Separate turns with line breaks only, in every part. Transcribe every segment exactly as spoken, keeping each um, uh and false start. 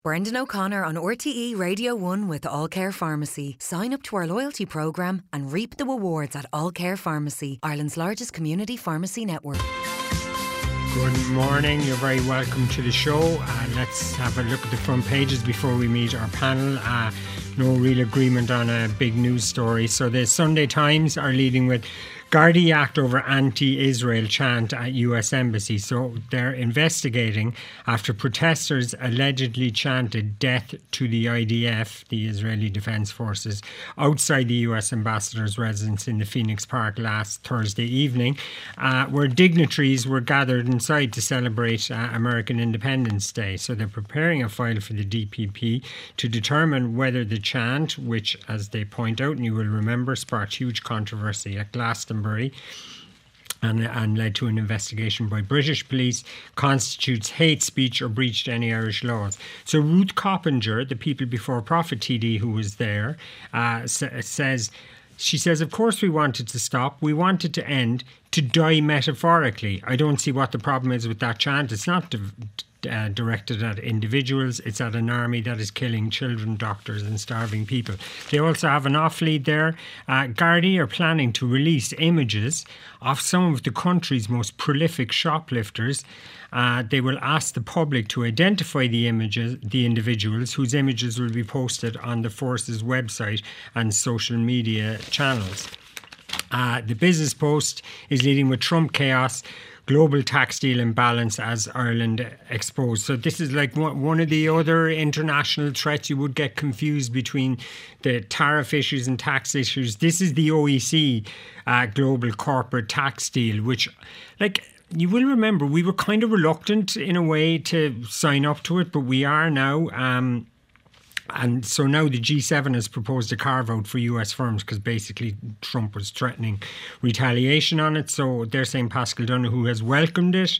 Brendan O'Connor on R T E Radio one with All Care Pharmacy. Sign up to our loyalty programme and reap the rewards at All Care Pharmacy, Ireland's largest community pharmacy network.
Good morning, you're very welcome to the show. Uh, let's have a look at the front pages before we meet our panel. Uh, no real agreement on a big news story. So the Sunday Times are leading with Gardaí act over anti-Israel chant at U S Embassy. So they're investigating after protesters allegedly chanted death to the I D F, the Israeli Defence Forces, outside the U S ambassador's residence in the Phoenix Park last Thursday evening, uh, where dignitaries were gathered inside to celebrate uh, American Independence Day. So they're preparing a file for the D P P to determine whether the chant, which, as they point out, and you will remember, sparked huge controversy at Glastonbury, And, and led to an investigation by British police, constitutes hate speech or breached any Irish laws. So Ruth Coppinger, the People Before Profit T D who was there, uh, sa- says, she says, of course we wanted to stop. We wanted to end, to die metaphorically. I don't see what the problem is with that chant. It's not div- Uh, directed at individuals. It's at an army that is killing children, doctors and starving people. They also have an off-lead there. Uh, Gardaí are planning to release images of some of the country's most prolific shoplifters. Uh, they will ask the public to identify the images, the individuals whose images will be posted on the force's website and social media channels. Uh, the Business Post is leading with Trump chaos, global tax deal imbalance as Ireland exposed. So this is like one, one of the other international threats. You would get confused between the tariff issues and tax issues. This is the O E C uh, global corporate tax deal, which, like, you will remember, we were kind of reluctant in a way to sign up to it, but we are now. Um, And so now the G seven has proposed a carve-out for U S firms because basically Trump was threatening retaliation on it. So they're saying Pascal Donoghue has welcomed it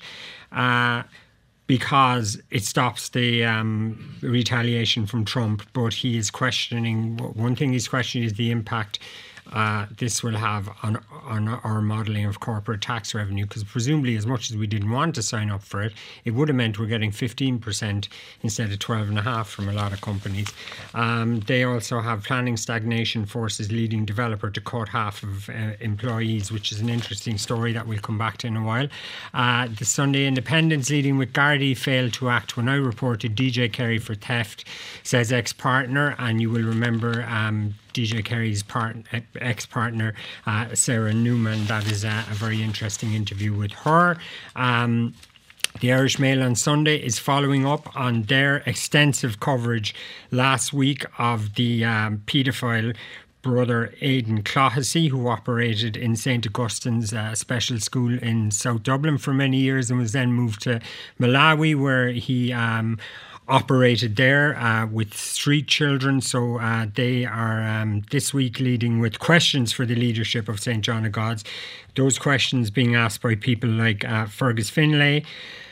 uh, because it stops the um, retaliation from Trump. But he is questioning, one thing he's questioning is the impact Uh, this will have on, on our modelling of corporate tax revenue, because presumably, as much as we didn't want to sign up for it, it would have meant we're getting fifteen percent instead of twelve and a half from a lot of companies. Um, they also have planning stagnation forces leading developer to cut half of uh, employees, which is an interesting story that we'll come back to in a while. Uh, the Sunday Independent's leading with Gardaí failed to act when I reported D J Kerry for theft, says ex-partner, and you will remember um, D J Kerry's part, ex-partner, uh, Sarah Newman. That is a, a very interesting interview with her. Um, the Irish Mail on Sunday is following up on their extensive coverage last week of the um, paedophile brother Aidan Clohessy, who operated in Saint Augustine's uh, special school in South Dublin for many years and was then moved to Malawi, where he um, operated there uh, with street children. So uh, they are um, this week leading with questions for the leadership of Saint John of God's. Those questions being asked by people like uh, Fergus Finlay,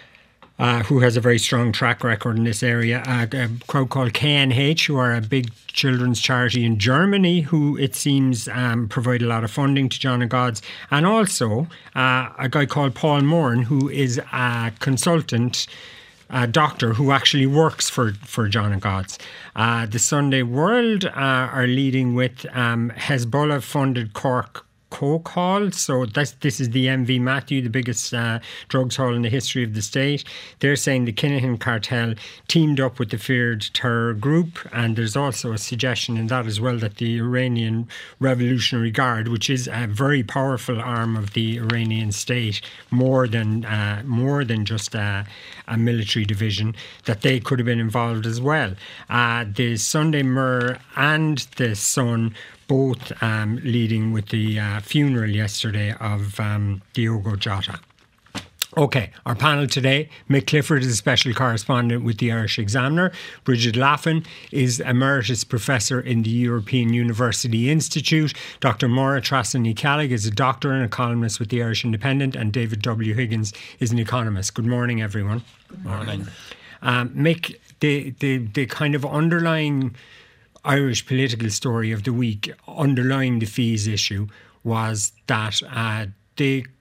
Uh, who has a very strong track record in this area, uh, a crowd called K N H, who are a big children's charity in Germany, who it seems um, provide a lot of funding to John of God's, and also uh, a guy called Paul Moran, who is a consultant a doctor who actually works for, for John of God's. Uh, the Sunday World uh, are leading with um, Hezbollah-funded Cork Coke Hall. So that's, this is the M V Matthew, the biggest uh, drugs hall in the history of the state. They're saying the Kinahan cartel teamed up with the feared terror group, and there's also a suggestion in that as well that the Iranian Revolutionary Guard, which is a very powerful arm of the Iranian state, more than uh, more than just a, a military division, that they could have been involved as well. Uh, the Sunday Mirror and the Sun both um, leading with the uh, funeral yesterday of um, Diogo Jota. Okay, our panel today, Mick Clifford is a special correspondent with the Irish Examiner. Bridget Laffin is Emeritus Professor in the European University Institute. Doctor Maura Trasany-Callig is a doctor and a columnist with the Irish Independent. And David W. Higgins is an economist. Good morning, everyone.
Good morning.
Um, Mick, the, the, the kind of underlying Irish political story of the week, underlying the fees issue, was that uh, the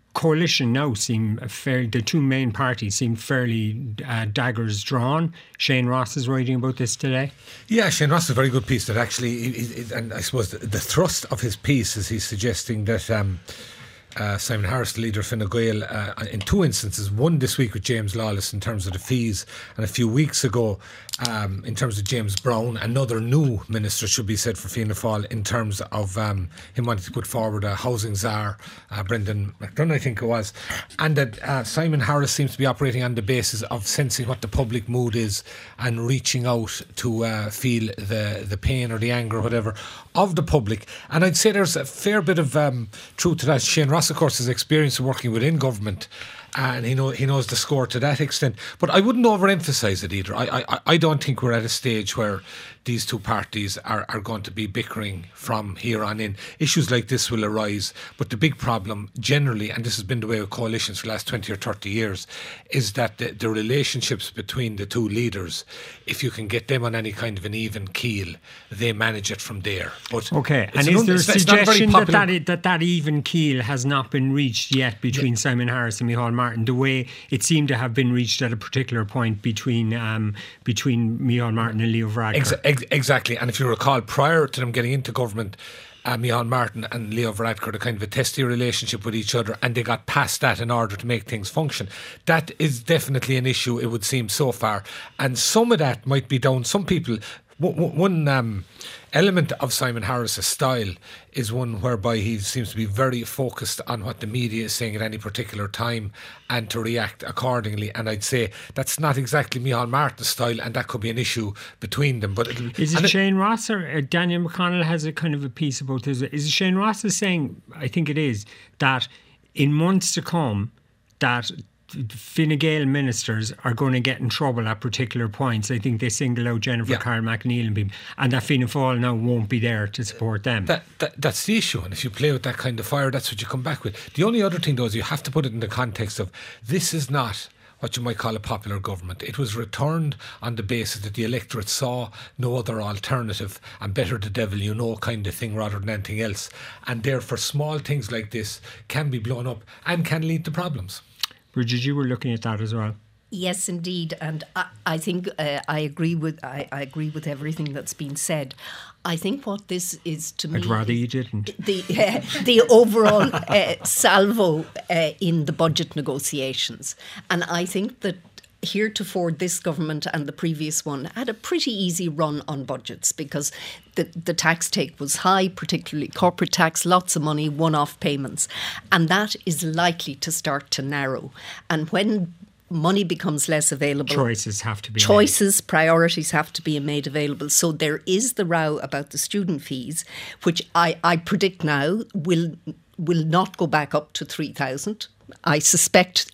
coalition now seem fairly, the two main parties seem fairly uh, daggers drawn. Shane Ross is writing about this today.
Yeah, Shane Ross is a very good piece that actually, and I suppose the, the thrust of his piece is he's suggesting that um, uh, Simon Harris, the leader of Fine Gael, uh, in two instances, one this week with James Lawless in terms of the fees, and a few weeks ago um, in terms of James Brown, another new minister should be said for Fianna Fáil, in terms of um, him wanting to put forward a housing czar, uh, Brendan McDonagh I think it was, and that uh, Simon Harris seems to be operating on the basis of sensing what the public mood is and reaching out to uh, feel the, the pain or the anger or whatever of the public. And I'd say there's a fair bit of um, truth to that. Shane Ross, of course, has experience of working within government, and he know he knows the score to that extent. But I wouldn't overemphasise it either. I, I I don't think we're at a stage where these two parties are, are going to be bickering from here on in. Issues like this will arise, but the big problem generally, and this has been the way of coalitions for the last twenty or thirty years, is that the, the relationships between the two leaders, if you can get them on any kind of an even keel, they manage it from there. But
okay, and is there a suggestion that that, that that even keel has not been reached yet between yeah. Simon Harris and Micheál Martin, the way it seemed to have been reached at a particular point between um, between Micheál Martin and Leo Varadkar?
Ex- ex- exactly, and if you recall, prior to them getting into government, Uh, Micheál Martin and Leo Varadkar had a kind of a testy relationship with each other, and they got past that in order to make things function. That is definitely an issue, it would seem, so far. And some of that might be down, some people, w- one um, element of Simon Harris's style is one whereby he seems to be very focused on what the media is saying at any particular time and to react accordingly. And I'd say that's not exactly Micheál Martin's style, and that could be an issue between them. But
is it Shane it, Ross or uh, Daniel McConnell has a kind of a piece about this? Is it Shane Ross is saying, I think it is, that in months to come that Fine Gael ministers are going to get in trouble at particular points. I think they single out Jennifer yeah. Carroll McNeil and people, and that Fianna Fáil now won't be there to support them.
That, that That's the issue, and if you play with that kind of fire, that's what you come back with. The only other thing though is you have to put it in the context of, this is not what you might call a popular government. It was returned on the basis that the electorate saw no other alternative, and better the devil you know kind of thing rather than anything else, and therefore small things like this can be blown up and can lead to problems.
Bridget, you were looking at that as well.
Yes, indeed, and I, I think uh, I agree with I, I agree with everything that's been said. I think what this is to me,
I'd rather you didn't.
The uh, the overall uh, salvo uh, in the budget negotiations, and I think that heretofore this government and the previous one had a pretty easy run on budgets, because the, the tax take was high, particularly corporate tax, lots of money, one-off payments, and that is likely to start to narrow. And when money becomes less available,
choices have to be
choices
made.
priorities have to be made available. So there is the row about the student fees, which I, I predict now will will not go back up to three thousand. I suspect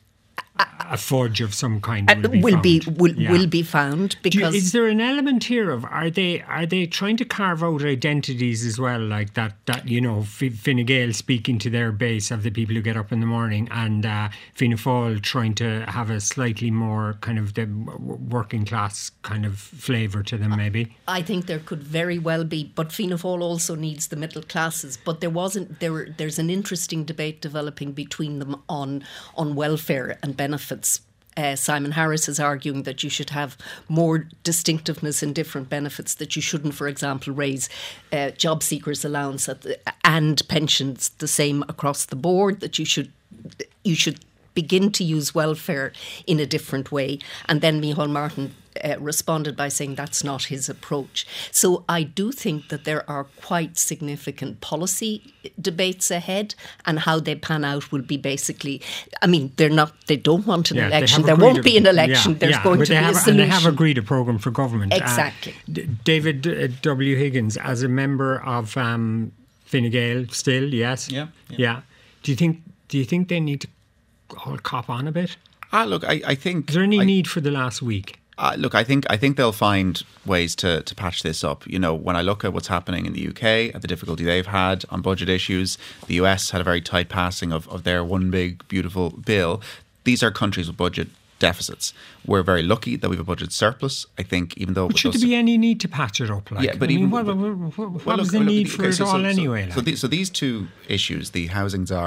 a fudge of some kind
will be
will be,
be will,
yeah.
will be found, because
you, is there an element here of are they are they trying to carve out identities as well, like that that you know Fine Gael speaking to their base of the people who get up in the morning, and uh, Fianna Fáil trying to have a slightly more kind of the working class kind of flavour to them, maybe?
I think there could very well be, but Fianna Fáil also needs the middle classes. But there wasn't there. There's an interesting debate developing between them on on welfare and benefits. Uh, Simon Harris is arguing that you should have more distinctiveness in different benefits, that you shouldn't, for example, raise uh, job seekers allowance at the, and pensions the same across the board, that you should you should begin to use welfare in a different way. And then Micheál Martin Uh, responded by saying that's not his approach. So I do think that there are quite significant policy debates ahead, and how they pan out will be basically, I mean, they're not, they don't want an yeah, election. There won't a, be an election.
Yeah,
There's
yeah,
going to be
have,
a solution.
And they have agreed a programme for government.
Exactly.
Uh, D- David uh, W. Higgins, as a member of um, Fine Gael still, yes?
Yeah, yeah.
Yeah. Do you think, do you think they need to all cop on a bit?
Ah, look, I, I think...
Is there any
I,
need for the last week?
Uh, look, I think I think they'll find ways to, to patch this up. You know, when I look at what's happening in the U K, at the difficulty they've had on budget issues, the U S had a very tight passing of, of their one big, beautiful bill. These are countries with budget deficits. We're very lucky that we have a budget surplus. I think, even though...
But should there be any need to patch it up? Like?
Yeah, but
I
even...
mean, what,
but,
what, what, what
well,
was
look,
the
look,
need
okay,
for it
so,
all
so,
anyway?
So,
like?
so, the, so these two issues, the housing czar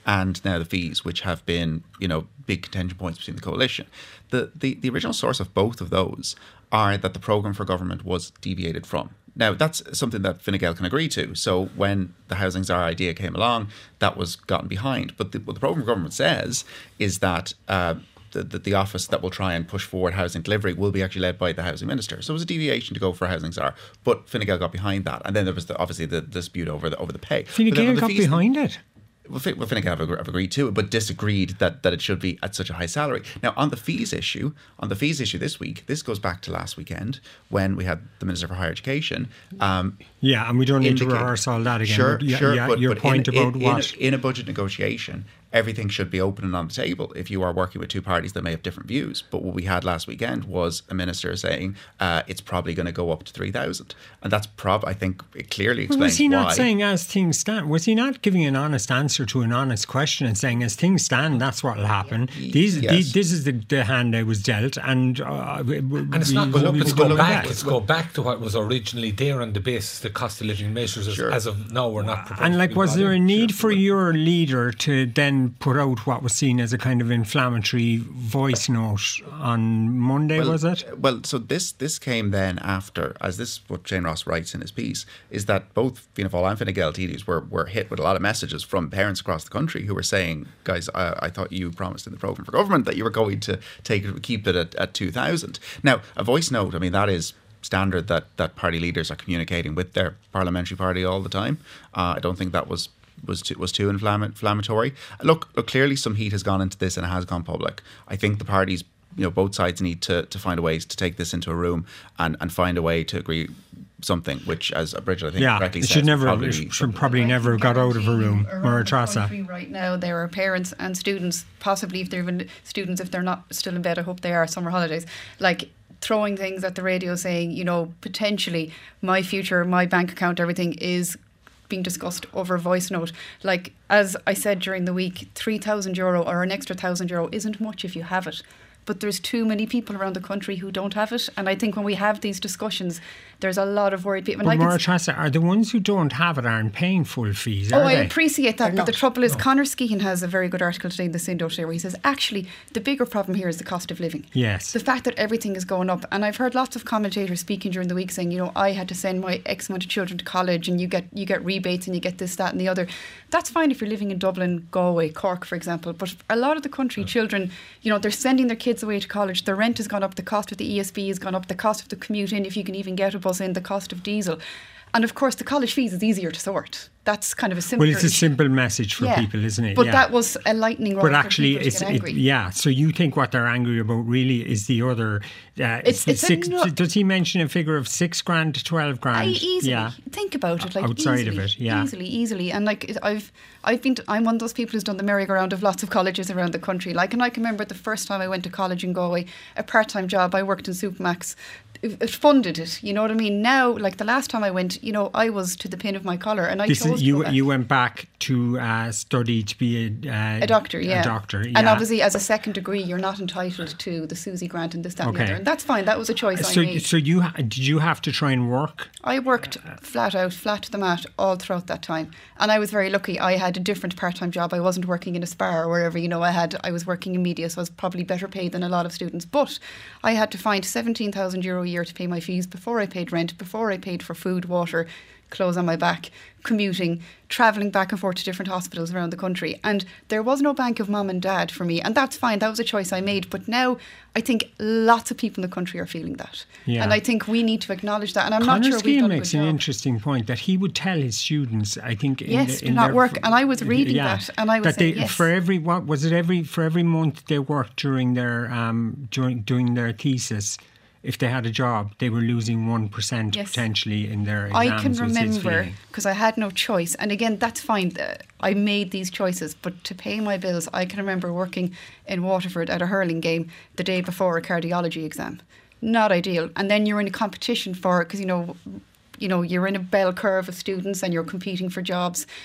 and now the fees, which have been, you know, big contention points between the coalition. The, the, the original source of both of those are that the programme for government was deviated from. Now, that's something that Fine Gael can agree to. So when the Housing Czar idea came along, that was gotten behind. But the, what the programme for government says is that uh, the, the, the office that will try and push forward housing delivery will be actually led by the housing minister. So it was a deviation to go for a Housing Czar. But Fine Gael got behind that. And then there was the, obviously the dispute over the, over the pay.
Fine Gael got fees, behind it?
Well, Fine Gael have agreed to it, but disagreed that, that it should be at such a high salary. Now, on the fees issue, on the fees issue this week, this goes back to last weekend when we had the Minister for Higher Education. Um,
yeah, and we don't need to rehearse all that again.
Sure,
but yeah,
sure.
Yeah,
but,
your
but
point
in,
about
in,
what?
In a, in a budget negotiation, everything should be open and on the table if you are working with two parties that may have different views. But what we had last weekend was a minister saying uh, it's probably going to go up to three thousand. And that's prob I think it clearly explains why.
Was he not why. saying as things stand? Was he not giving an honest answer to an honest question and saying as things stand, that's what will happen? These,
yes.
these, this is the, the hand I was dealt. And, uh,
and it's not going up, it's go back. Let's go back to what was originally there on the basis the cost of living measures.
Sure.
As of now, we're not proposed.
And like, was there a need
sure.
for your leader to then put out what was seen as a kind of inflammatory voice note on Monday,
well,
was it?
Well, so this this came then after, as this what Shane Ross writes in his piece, is that both Fianna Fáil and Fine Gael T Ds were, were hit with a lot of messages from parents across the country who were saying, guys, I, I thought you promised in the programme for government that you were going to take it, keep it at, at two thousand. Now, a voice note, I mean, that is standard that, that party leaders are communicating with their parliamentary party all the time. Uh, I don't think that was was too, was too inflammatory. Look, look, clearly some heat has gone into this and it has gone public. I think the parties, you know, both sides need to, to find a way to take this into a room and, and find a way to agree something, which, as Bridget, I think,
yeah,
correctly
it
says,
should never,
probably,
it should probably never have got out of a room. Maura Trasa.
Right now, there are parents and students, possibly if they're even students, if they're not still in bed, I hope they are, summer holidays, like throwing things at the radio saying, you know, potentially my future, my bank account, everything is being discussed over a voice note. Like, as I said during the week, three thousand euro or an extra one thousand euro isn't much if you have it. But there's too many people around the country who don't have it. And I think when we have these discussions, there's a lot of worried people.
But Maura Trasa, are the ones who don't have it aren't paying full fees, are
Oh, I
they?
appreciate that.
They're
but
not.
the trouble is,
No.
Conor Skehan has a very good article today in the Sindo today where he says, actually, the bigger problem here is the cost of living.
Yes.
The fact that everything is going up. And I've heard lots of commentators speaking during the week saying, you know, I had to send my X amount of children to college and you get you get rebates and you get this, that and the other. That's fine if you're living in Dublin, Galway, Cork, for example. But a lot of the country, children, you know, they're sending their kids away to college. Their rent has gone up. The cost of the E S B has gone up. The cost of the commute in, if you can even get a bus in, the cost of diesel. And of course, the college fees is easier to sort. That's kind of a simple.
Well, it's a simple message for
Yeah.
people, isn't it?
But
yeah.
that was a lightning rod
But
for
actually,
people to
it's
get
it,
angry.
yeah. So you think what they're angry about really is the other? Uh,
It's-
the
it's a
six.
no-
Does he mention a figure of six grand to twelve grand?
I easily
yeah.
think about it, like
Outside
easily,
of it, yeah.
easily, easily, and like it- I've, I've been, to, I'm one of those people who's done the merry-go-round of lots of colleges around the country. Like, and I can remember the first time I went to college in Galway, a part-time job. I worked in Supermax. It, it funded it. You know what I mean? Now, like the last time I went, you know, I was to the pin of my collar, and I
This
chose
is
to
you.
go back.
You went back to uh, study to be a, uh,
A doctor, yeah.
A doctor, yeah.
And obviously, as a second degree, you're not entitled to the Susie grant and this, that, and
Okay.
the other. And that's fine. That was a choice
So,
I made.
so you ha- did you have to try and work?
I worked flat out, flat to the mat all throughout that time. And I was very lucky. I had a different part-time job. I wasn't working in a spa or wherever, you know, I had, I was working in media, so I was probably better paid than a lot of students. But I had to find seventeen thousand euro a year to pay my fees before I paid rent, before I paid for food, water, clothes on my back, commuting, travelling back and forth to different hospitals around the country. And there was no bank of mum and dad for me. And that's fine. That was a choice I made. But now I think lots of people in the country are feeling that.
Yeah.
And I think we need to acknowledge that. And I'm
Conor
not sure we've
Skehan
done a
makes
good
an
job.
interesting point that he would tell his students, I think, in
Yes,
the,
to
in
not
their-
work. And I was reading that, and I was
that
saying,
they,
yes.
for every what was it every for every month they worked during their um during doing their thesis. If they had a job, they were losing one percent
Yes.
potentially in their exams.
I can
was his
remember,
feeling.
because I had no choice. And again, that's fine. uh, I made these choices. But to pay my bills, I can remember working in Waterford at a hurling game the day before a cardiology exam. Not ideal. And then you're in a competition for it because, you know, you know, you're in a bell curve of students and you're competing for jobs.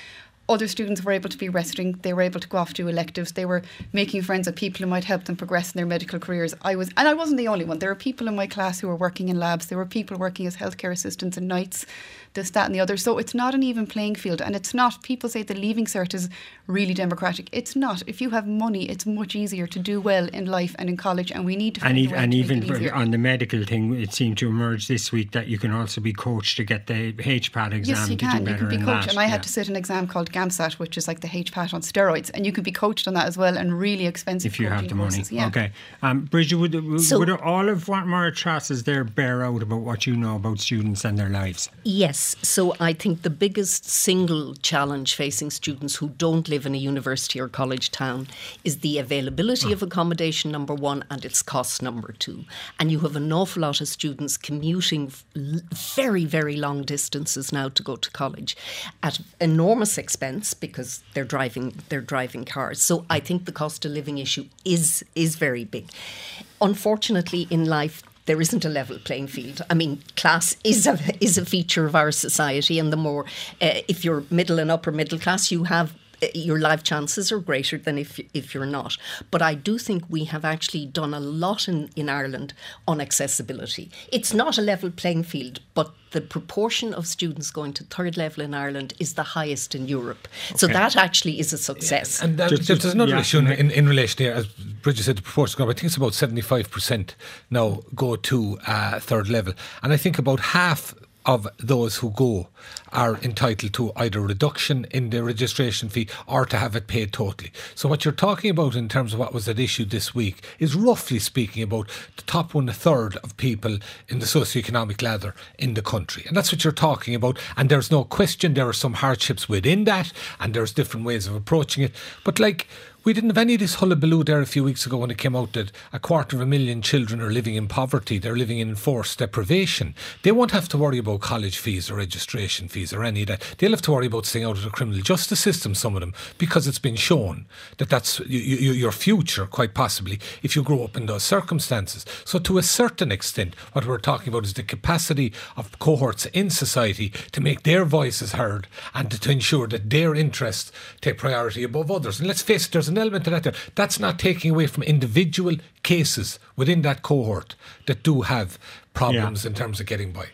other students were able to be resting. They were able to go off to electives. They were making friends with people who might help them progress in their medical careers. I was, and I wasn't the only one. There were people in my class who were working in labs. There were people working as healthcare assistants in nights, this, that and the other. So it's not an even playing field. And it's not, people say the Leaving Cert is really democratic. It's not. If you have money, it's much easier to do well in life and in college, and we need to find
and,
a
ev-
way
and
to
even
make it easier.
on the medical thing, it seemed to emerge this week that you can also be coached to get the H P A T exam
Yes, you
to
can.
do
You
better
can be
in
coached.
that.
And I had
Yeah.
to sit an exam called GAMSAT, which is like the H P A T on steroids. And you can be coached on that as well, and really expensive
If you have
coaching
the money.
courses. Yeah.
Okay. Um, Bridget, would, would,
So-
would all of what Maura Trasses there bear out about what you know about students and their lives?
Yes, so I think the biggest single challenge facing students who don't live in a university or college town is the availability of accommodation, number one, and its cost, number two. And you have an awful lot of students commuting l- very, very long distances now to go to college at enormous expense because they're driving they're driving cars. So I think the cost of living issue is is very big. Unfortunately, in life, there isn't a level playing field. I mean, class is a is a feature of our society, and the more, uh, if you're middle and upper middle class, you have uh, your life chances are greater than if if you're not. But I do think we have actually done a lot in, in Ireland on accessibility. It's not a level playing field, but the proportion of students going to third level in Ireland is the highest in Europe. So
Okay.
that actually is a success.
And uh,
Just-
there's
just-
another
yeah,
issue in,
Nick.
in, in relation here, as Bridget said, the proportion go up. I think it's about seventy-five percent now go to uh, third level. And I think about half of those who go are entitled to either a reduction in the registration fee or to have it paid totally. So what you're talking about in terms of what was at issue this week is roughly speaking about the top one third of people in the socioeconomic ladder in the country. And that's what you're talking about. And there's no question there are some hardships within that, and there's different ways of approaching it. But like, we didn't have any of this hullabaloo there a few weeks ago when it came out that a quarter of a million children are living in poverty. They're living in enforced deprivation. They won't have to worry about college fees or registration fees or any of that. They'll have to worry about staying out of the criminal justice system, some of them, because it's been shown that that's you, you, your future, quite possibly, if you grow up in those circumstances. So to a certain extent, what we're talking about is the capacity of cohorts in society to make their voices heard and to, to ensure that their interests take priority above others. And let's face it, there's an element of that there. That's not taking away from individual cases within that cohort that do have problems
Yeah.
in terms of getting by.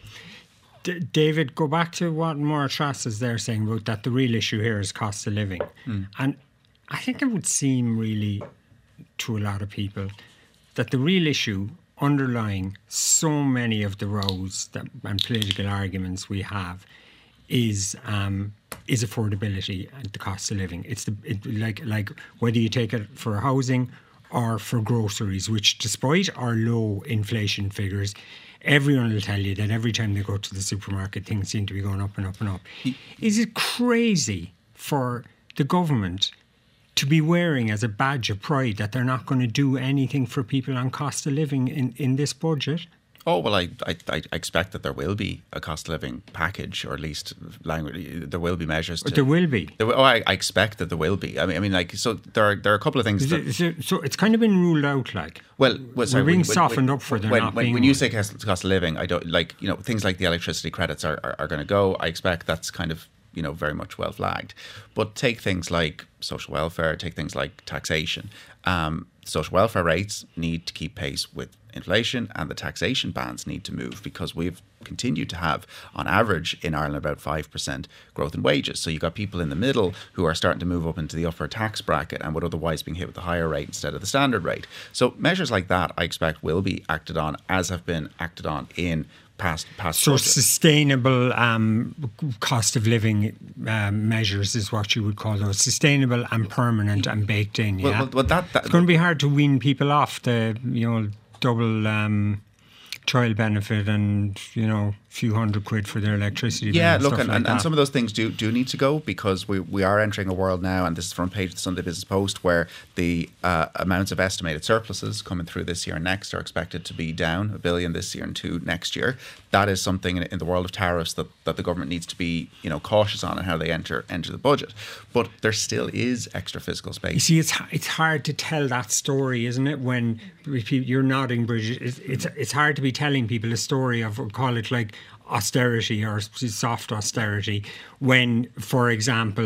D- David, go back to what Maura Trass is there saying about that the real issue here is cost of living. And I think it would seem really to a lot of people that the real issue underlying so many of the rows that, and political arguments we have is um, is affordability and the cost of living. It's the it, like like whether you take it for housing or for groceries, which despite our low inflation figures, everyone will tell you that every time they go to the supermarket, things seem to be going up and up and up. Is it crazy for the government to be wearing as a badge of pride that they're not going to do anything for people on cost of living in, in this budget?
Oh, well, I, I I expect that there will be a cost of living package, or at least language, there will be measures. To,
There will be.
There, will- oh, I, I expect that there will be. I mean, I mean, like, so there are there are a couple of things.
Is
That,
it- so, so it's kind of been ruled out, like.
well, well sorry,
We're being
when- when-
softened
when-
up for there
when,
not
when,
being
when you
one.
say cost, cost of living, I don't like you know things like the electricity credits are, are, are going to go. I expect that's kind of you know very much well flagged. But take things like social welfare, take things like taxation. Um, social welfare rates need to keep pace with inflation, and the taxation bands need to move, because we've continued to have, on average in Ireland, about five percent growth in wages. So you've got people in the middle who are starting to move up into the upper tax bracket and would otherwise be hit with the higher rate instead of the standard rate. So measures like that, I expect, will be acted on, as have been acted on in past past
So
budgets.
sustainable um, cost of living um, measures is what you would call those. Sustainable and permanent and baked in,
Well,
yeah?
well, well, that, that
It's going to be hard to wean people off the, you know, double um, child benefit and, you know, a few hundred quid for their electricity bill
Yeah,
and
look,
stuff
and,
like
and,
that.
and some of those things do do need to go, because we, we are entering a world now, and this is front page of the Sunday Business Post, where the uh, amounts of estimated surpluses coming through this year and next are expected to be down a billion this year and two next year. That is something in, in the world of tariffs that, that the government needs to be you know cautious on, and how they enter enter the budget. But there still is extra fiscal space.
You see, it's it's hard to tell that story, isn't it? When you're nodding, Bridget, it's it's, it's hard to be telling people a story of, we'll call it like austerity or soft austerity, when, for example,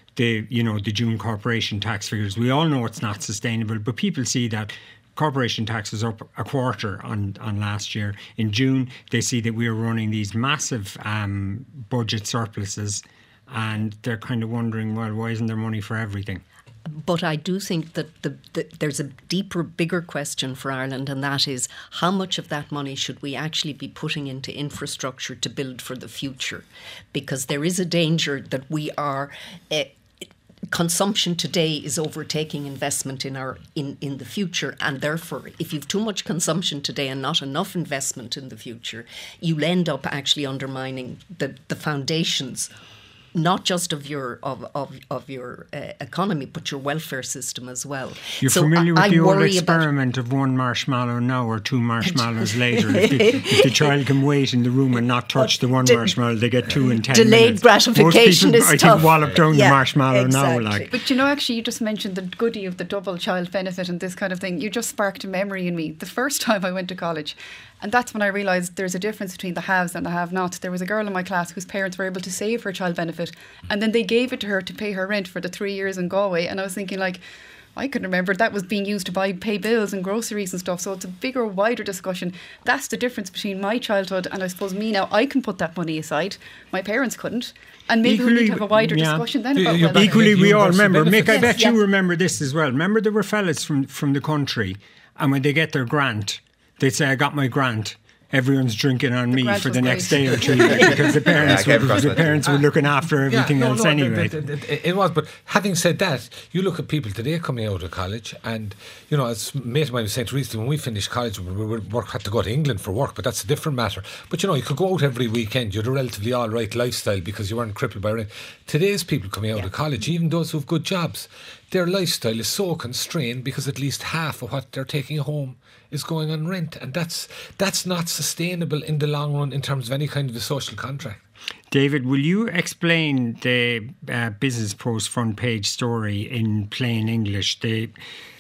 the you know the June corporation tax figures. We all know it's not sustainable, but people see that corporation tax was up a quarter on, on last year. In June, they see that we are running these massive um, budget surpluses, and they're kind of wondering, well, why isn't there money for everything?
But I do think that the, the, there's a deeper, bigger question for Ireland, and that is how much of that money should we actually be putting into infrastructure to build for the future? Because there is a danger that we are... Uh, consumption today is overtaking investment in our in, in the future, and therefore if you've too much consumption today and not enough investment in the future, you'll end up actually undermining the, the foundations not just of your of of, of your uh, economy, but your welfare system as well.
You're
so
familiar with
I,
the
I
old experiment of one marshmallow now or two marshmallows later. If the, if the child can wait in the room and not touch the one
De-
marshmallow, they get two in ten
delayed
minutes.
gratification
Most people,
is
I
tough.
think, wallop down
Yeah,
the marshmallow
exactly.
now. Like.
But you know, actually, you just mentioned the goodie of the double child benefit and this kind of thing. You just sparked a memory in me. The first time I went to college, and that's when I realised there's a difference between the haves and the have-nots. There was a girl in my class whose parents were able to save her child benefit, and then they gave it to her to pay her rent for the three years in Galway. And I was thinking, like, I can remember that was being used to buy pay bills and groceries and stuff. So it's a bigger, wider discussion. That's the difference between my childhood and I suppose me now. I can put that money aside. My parents couldn't. And maybe
Equally,
we need to have a wider
yeah.
discussion then
You-
about
you're
welfare.
Equally, we all
Universal
remember. Mick,
benefits.
I bet
Yes,
you
yeah.
remember this as well. Remember there were fellas from, from the country, and when they get their grant, they'd say, I got my grant. Everyone's drinking on me
grant
for
was
the
great.
next day or two because the parents,
Yeah, I came
were,
across
the
that
parents were looking after everything
Yeah, no,
else
no,
anyway.
It, it, it, it was, but having said that, you look at people today coming out of college, and you know, as a mate of mine was saying to recently, when we finished college, we were, work had to go to England for work, but that's a different matter. But you know, you could go out every weekend. You had a relatively all right lifestyle because you weren't crippled by rent. Today's people coming out
Yeah.
of college, even those who've good jobs, their lifestyle is so constrained because at least half of what they're taking home is going on rent, and that's that's not sustainable in the long run in terms of any kind of a social contract.
David, will you explain the uh, Business Post front page story in plain English? The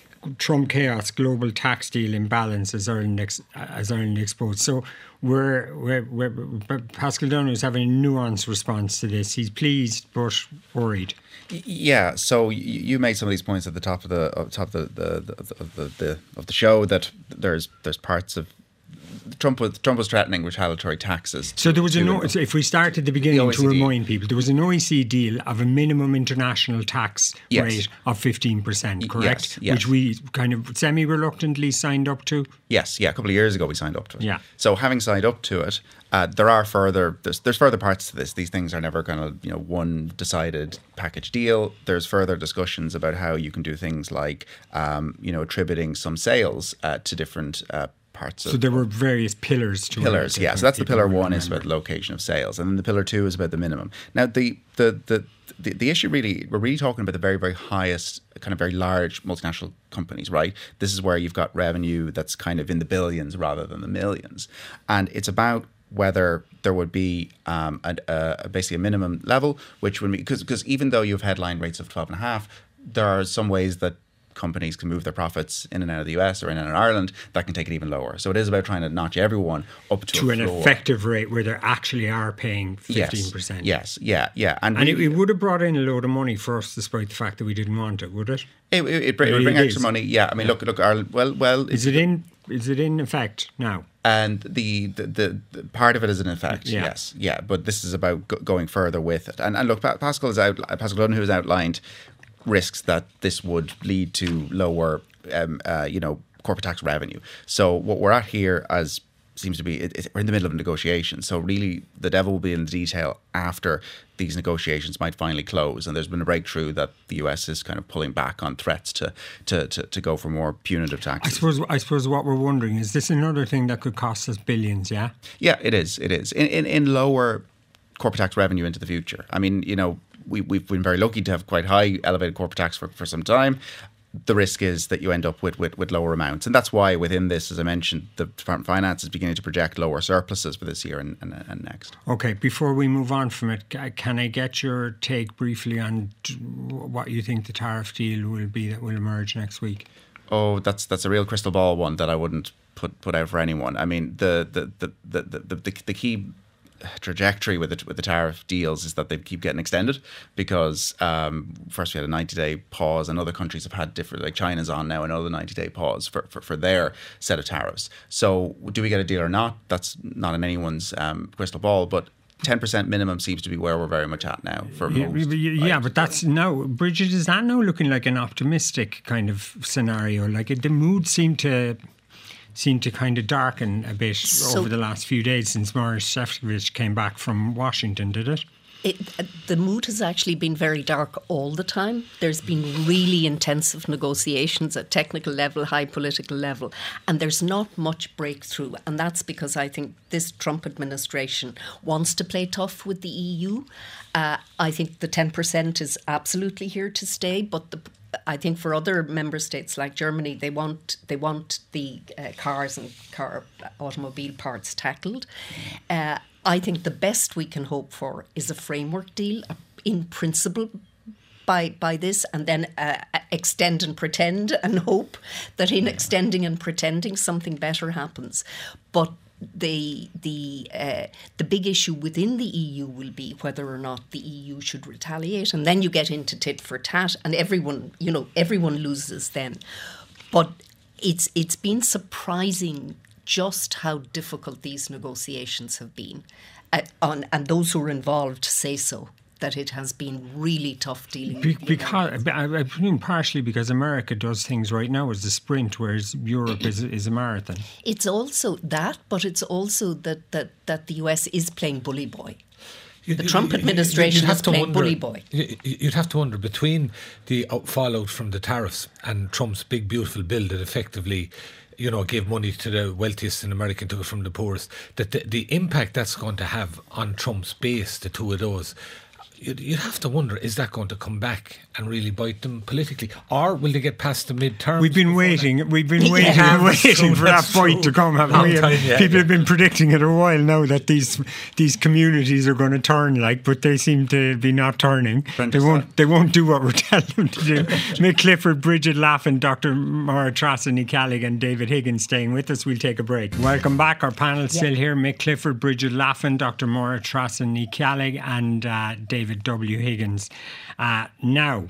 Trump chaos, global tax deal imbalance as Ireland, ex- as Ireland exposed. So we're, we're, we're, Pascal Donoghue is having a nuanced response to this. He's pleased but worried.
Yeah, so y- you made some of these points at the top of the of top of the the, the, of the, the of the show that there's there's parts of Trump was Trump was threatening retaliatory taxes.
So there was a
to-
no, so if we start at the beginning
The O E C D.
to remind people, there was an O E C D deal of a minimum international tax
Yes.
rate of fifteen percent,
Y-
correct?
yes, yes.
Which we kind of semi-reluctantly signed up to.
Yes, yeah, a couple of years ago we signed up to it.
Yeah.
So having signed up to it, uh, there are further there's, there's further parts to this. These things are never kind of you know one decided package deal. There's further discussions about how you can do things like um, you know attributing some sales uh, to different. Uh, Parts
So
of
there were various pillars to it.
pillars,
if
yeah. So that's the
people
pillar
will
one is
remember.
about location of sales, and then the pillar two is about the minimum. Now the the the the, the issue really we're really talking about the very very highest kind of very large multinational companies, right? This is where you've got revenue that's kind of in the billions rather than the millions, and it's about whether there would be um, a, a, basically a minimum level, which would be because because even though you have headline rates of twelve and a half, there are some ways that companies can move their profits in and out of the U S or in and out of Ireland that can take it even lower. So it is about trying to notch everyone up to,
to
a
an
floor.
effective rate where they actually are paying fifteen percent.
Yes, yes, yeah, yeah.
And
we-
it, it would have brought in a load of money for us despite the fact that we didn't want it, would it?
It, it, it, bring, it would
It
bring
is.
extra money. Yeah, I mean, look, look, Ireland. Well, well,
Is it in is it in effect now?
and the the, the the part of it is in effect.
Yeah.
Yes, yeah. But this is about go, going further with it. And and look, Pa- Pascal has out Pascal Donoghue has outlined risks that this would lead to lower, um, uh, you know, corporate tax revenue. So what we're at here as seems to be it, it, we're in the middle of a negotiation. So really, the devil will be in the detail after these negotiations might finally close. And there's been a breakthrough that the U S is kind of pulling back on threats to to to, to go for more punitive
I
taxes.
suppose I suppose what we're wondering is this another thing that could cost us billions, yeah?
Yeah, it is. It is in in, in lower corporate tax revenue into the future. I mean, you know, we we've been very lucky to have quite high elevated corporate tax for, for some time. The risk is that you end up with, with, with lower amounts. And that's why within this, as I mentioned, the Department of Finance is beginning to project lower surpluses for this year and, and, and next.
Okay, before we move on from it, ca- can I get your take briefly on t- what you think the tariff deal will be that will emerge next week?
Oh, that's that's a real crystal ball one that I wouldn't put, put out for anyone. I mean, the the the the, the, the, the key trajectory with the, with the tariff deals is that they keep getting extended because um, first we had a ninety-day pause, and other countries have had different, like China's on now another ninety-day pause for, for, for their set of tariffs. So do we get a deal or not? That's not in anyone's um, crystal ball, but ten percent minimum seems to be where we're very much at now for
yeah,
most.
Yeah, yeah, but that's now, Bridget, is that now looking like an optimistic kind of scenario? Like it, the mood seemed to... seemed to kind of darken a bit
so,
over the last few days since Maroš Šefčovič came back from Washington, did it?
It, the mood has actually been very dark all the time. There's been really intensive negotiations at technical level, high political level, and there's not much breakthrough. And that's because I think this Trump administration wants to play tough with the E U. Uh, I think the ten percent is absolutely here to stay, but the I think for other member states like Germany, they want they want the uh, cars and car automobile parts tackled. Uh, I think the best we can hope for is a framework deal in principle by by this, and then uh, extend and pretend and hope that in extending and pretending something better happens. But the the uh, the big issue within the E U will be whether or not the E U should retaliate, and then you get into tit for tat, and everyone you know everyone loses then. But it's it's been surprising just how difficult these negotiations have been, uh, on, and those who are involved say so. That it has been really tough dealing
Be-
with.
Because I, I presume partially because America does things right now as a sprint, whereas Europe is is a marathon.
It's also that, but it's also that that, that the U S is playing bully boy. The Trump administration is playing bully boy.
You'd have to wonder, between the fallout from the tariffs and Trump's big beautiful bill that effectively, you know, gave money to the wealthiest in America and took it from the poorest, that the, the impact that's going to have on Trump's base, the two of those, You'd, you'd have to wonder, is that going to come back and really bite them politically? Or will they get past the midterms?
We've been waiting,
that?
we've been waiting
Yeah,
and waiting
true,
for that fight
true.
to come, haven't
Long
we?
time, yeah,
People
yeah.
have been predicting it a while now that these these communities are going to turn, like, but they seem to be not turning. They won't They won't do what we're telling them to do. Mick Clifford, Bridget Laffan, Doctor Maura Trasany Callig and David Higgins staying with us. We'll take a break. Welcome back. Our panel still here. Mick Clifford, Bridget Laffan, Doctor Maura Trasany Callig and uh, David W. Higgins. Uh, now,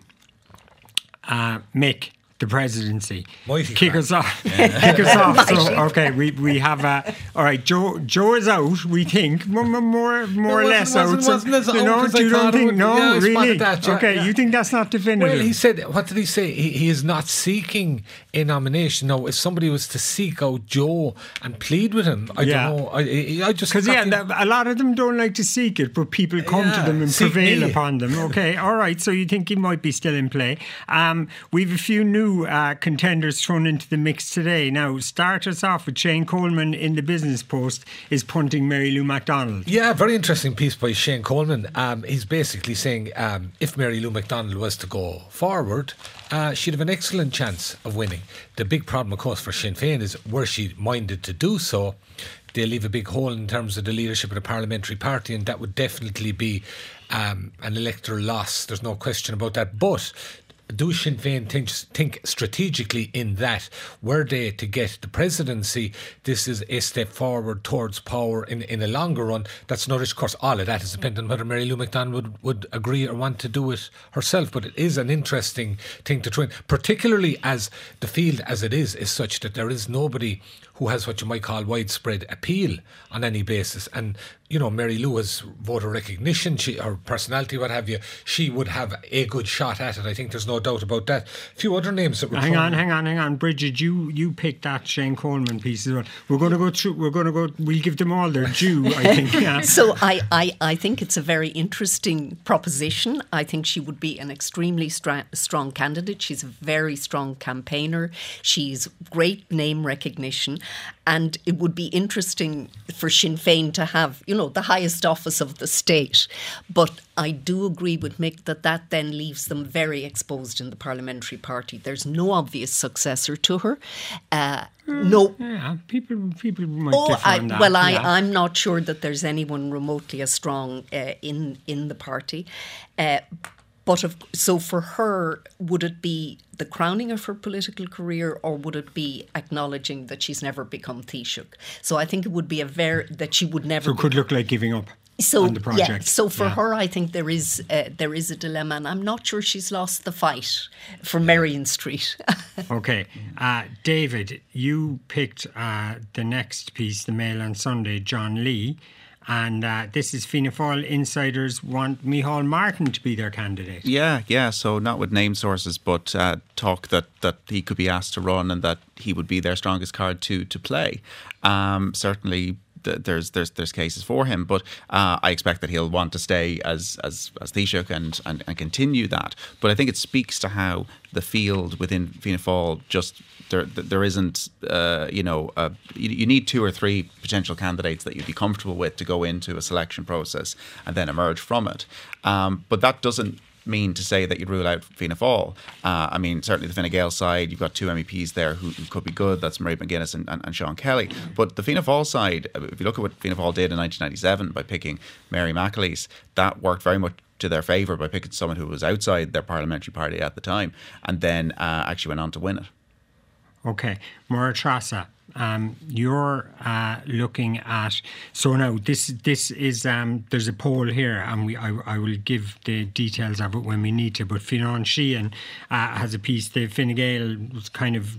uh, Mick, the presidency.
Mighty
Kick
crack.
us off. Kick us off. So, okay, we we have uh, all right. Joe Joe is out. We think more more, more or
It
less
wasn't-
out.
wasn't as
you
out
know,
as I
you
thought
don't
it
think?
would.
No,
Yeah, I spotted
really.
that, yeah,
okay,
yeah.
you think that's not definitive?
Well, he said, what did he say? He, he is not seeking a nomination. Now, if somebody was to seek out Joe and plead with him, I
Yeah.
don't know. I, I, I just
Because yeah,
got the-
that- a lot of them don't like to seek it, but people come
Yeah,
to them and
seek
prevail
me.
upon them. Okay, all right. So you think he might be still in play? Um, we've a few new uh, contenders thrown into the mix today. Now, start us off with Shane Coleman in the Business Post is punting Mary Lou McDonald.
Yeah, very interesting piece by Shane Coleman. Um, he's basically saying um, if Mary Lou McDonald was to go forward, uh, she'd have an excellent chance of winning. The big problem, of course, for Sinn Féin is, were she minded to do so, they leave a big hole in terms of the leadership of the parliamentary party, and that would definitely be um, an electoral loss. There's no question about that. But do Sinn Féin think, think strategically in that, were they to get the presidency, this is a step forward towards power in, in a longer run? That's not, of course, all of that is dependent on whether Mary Lou McDonald would, would agree or want to do it herself. But it is an interesting thing to try, particularly as the field as it is, is such that there is nobody who has what you might call widespread appeal on any basis. And, you know, Mary Lou has voter recognition, she, her personality, what have you. She would have a good shot at it. I think there's no doubt about that. A few other names that were
Hang
thrown-
on, hang on, hang on, Bridget. You you picked that Shane Coleman piece as well. We're going to go through. We're going to go. We'll give them all their due. I think. Yeah.
So I, I, I think it's a very interesting proposition. I think she would be an extremely stra- strong candidate. She's a very strong campaigner. She's great name recognition. And it would be interesting for Sinn Féin to have, you know, the highest office of the state. But I do agree with Mick that that then leaves them very exposed in the parliamentary party. There's no obvious successor to her. Uh, no.
Yeah, people people might
Oh,
differ
I,
on that.
well, I,
yeah.
I'm not sure that there's anyone remotely as strong uh, in in the party. Uh, But of, so for her, would it be the crowning of her political career, or would it be acknowledging that she's never become Taoiseach? So I think it would be a very, that she would never.
So it could look like giving up.
So
on the project.
yeah, so for
yeah.
her, I think there is uh, there is a dilemma, and I'm not sure she's lost the fight for Merrion Street.
Okay, uh, David, you picked uh, the next piece, the Mail on Sunday, John Lee, and uh, this is Fianna Fáil insiders want Micheál Martin to be their candidate.
Yeah, yeah. So not with name sources, but uh, talk that, that he could be asked to run and that he would be their strongest card to to play. Um, certainly. There's there's there's cases for him, but uh, I expect that he'll want to stay as as as Taoiseach and, and and continue that. But I think it speaks to how the field within Fianna Fáil just there there isn't uh, you know uh, you, you need two or three potential candidates that you'd be comfortable with to go into a selection process and then emerge from it. Um, but that doesn't mean to say that you'd rule out Fianna Fáil. Uh, I mean, certainly the Fine Gael side, you've got two M E Ps there who, who could be good. That's Mairead McGuinness and, and, and Sean Kelly. But the Fianna Fáil side, if you look at what Fianna Fáil did in nineteen ninety-seven by picking Mary McAleese, that worked very much to their favour by picking someone who was outside their parliamentary party at the time, and then uh, actually went on to win it.
Okay, Maura Trasa. Um, you're uh, looking at so now this this is um, there's a poll here, and we I, I will give the details of it when we need to. But Fionnán Sheehan uh, has a piece. The Fine Gael was kind of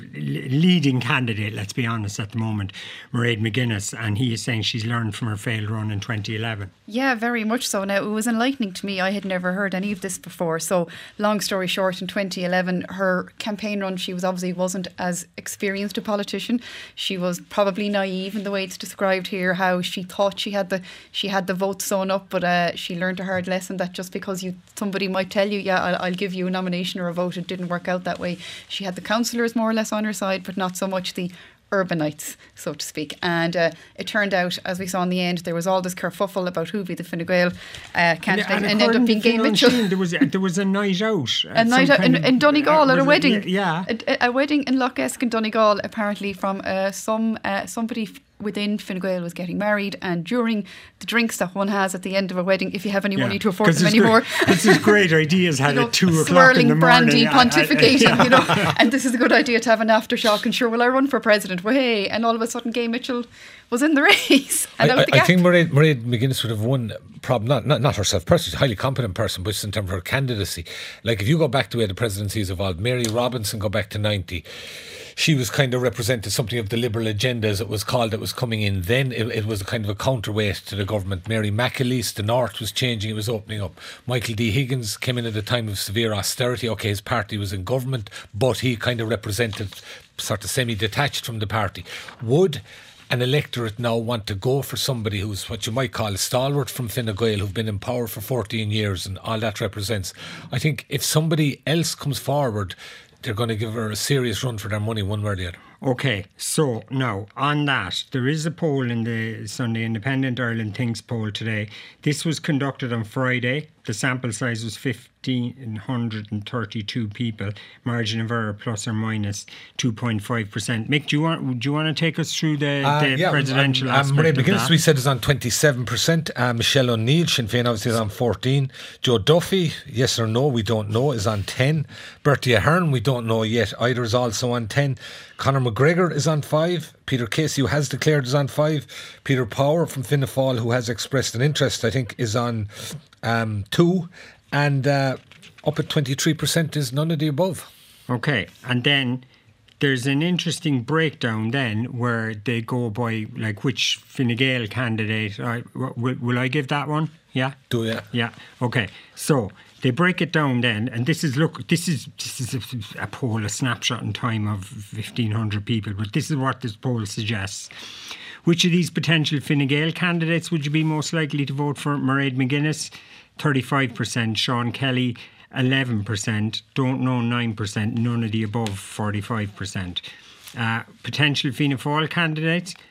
leading candidate, let's be honest, at the moment, Mairead McGuinness, and he is saying she's learned from her failed run in twenty eleven.
Yeah, very much so. Now, it was enlightening to me. I had never heard any of this before. So, long story short, in twenty eleven, her campaign run, she was obviously wasn't as experienced a politician. She was probably naive in the way it's described here, how she thought she had the she had the vote sewn up, but uh, she learned a hard lesson that just because you somebody might tell you, yeah, I'll, I'll give you a nomination or a vote, it didn't work out that way. She had the councillors more or less on her side, but not so much the urbanites, so to speak. And uh, it turned out, as we saw in the end, there was all this kerfuffle about who'd be the Fine Gael uh, candidate, and, and, and ended up being Gay Mitchell.
Sheen, there was there was a night out,
a night out in, in Donegal uh, at a wedding.
It, yeah,
a, a wedding in Lough Esk in Donegal, apparently from uh, some uh, somebody within Fine Gael was getting married, and during the drinks that one has at the end of a wedding, if you have any yeah. money to afford them anymore,
this is great ideas had
you know,
at two o'clock in the morning,
brandy, pontificating,
I, I, yeah.
you know, and this is a good idea to have an aftershock. And sure, will I run for president? Well, hey, and all of a sudden, Gay Mitchell was in the race. And
I,
out the
I
gap.
think Mairead, Mairead McGuinness would have won. Problem not, not not herself personally, she's a highly competent person, but just in terms of her candidacy. Like if you go back to where the presidency has evolved, Mary Robinson, go back to ninety. She was kind of represented something of the liberal agenda, as it was called, that was coming in then. It, it was a kind of a counterweight to the government. Mary McAleese, the North was changing, it was opening up. Michael D. Higgins came in at a time of severe austerity. Okay, his party was in government, but he kind of represented, sort of semi-detached from the party. Would an electorate now want to go for somebody who's what you might call a stalwart from Fine Gael, who've been in power for fourteen years and all that represents? I think if somebody else comes forward, they're going to give her a serious run for their money one way or the other.
Okay, so now on that, there is a poll in the Sunday Independent Ireland Thinks poll today. This was conducted on Friday. The sample size was fifteen thirty-two people. Margin of error plus or minus two point five percent. Mick, do you want do you want to take us through the,
uh,
the
yeah,
presidential
um,
aspect
um,
of
McGuinness,
that?
we said, is on twenty-seven percent. Uh, Michelle O'Neill, Sinn Féin, obviously is on fourteen. Joe Duffy, yes or no, we don't know, is on ten. Bertie Ahern, we don't know yet. Either is also on ten. Conor McGregor is on five. Peter Casey, who has declared, is on five. Peter Power from Fianna Fáil, who has expressed an interest, I think, is on um, two. And uh, up at twenty-three percent is none of the above.
Okay, and then there's an interesting breakdown then where they go by like which Fine Gael candidate. Uh, will, will I give that one? Yeah?
Do you?
Yeah. Okay, so they break it down then, and this is, look, this is this is a, a poll, a snapshot in time of fifteen hundred people, but this is what this poll suggests. Which of these potential Fine Gael candidates would you be most likely to vote for? Mairead McGuinness, thirty-five percent. Sean Kelly, eleven percent. Don't know, nine percent. None of the above, forty-five percent. Uh, potential Fianna Fáil candidates,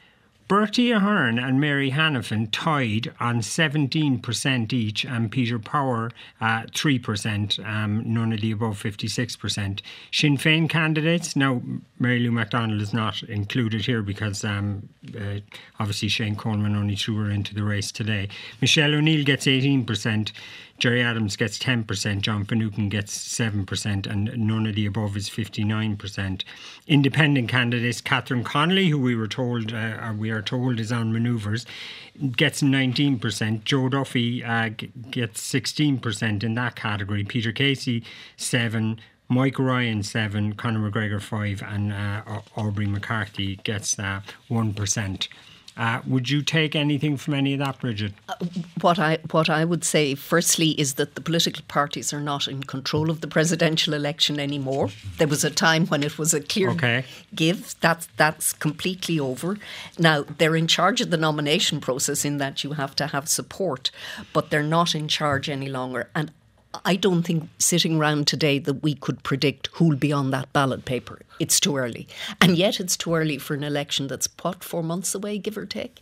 Bertie Ahern and Mary Hanafin tied on seventeen percent each, and Peter Power uh, three percent, um, none of the above fifty-six percent. Sinn Féin candidates, now Mary Lou MacDonald is not included here because um, uh, obviously Shane Coleman only threw her into the race today. Michelle O'Neill gets eighteen percent, Gerry Adams gets ten percent, John Finucane gets seven percent, and none of the above is fifty-nine percent. Independent candidates, Catherine Connolly, who we were told, uh, or we are told is on manoeuvres, gets nineteen percent. Joe Duffy uh, g- gets sixteen percent in that category. Peter Casey, seven. Mike Ryan, seven. Conor McGregor, five. And uh, Aubrey McCarthy gets uh, one percent. Uh, would you take anything from any of that, Bridget?
Uh, what I what I would say, firstly, is that the political parties are not in control of the presidential election anymore. There was a time when it was a clear
okay.
give. That's that's completely over. Now they're in charge of the nomination process in that you have to have support, but they're not in charge any longer. And I don't think sitting around today that we could predict who'll be on that ballot paper. It's too early. And yet it's too early for an election that's, what, four months away, give or take?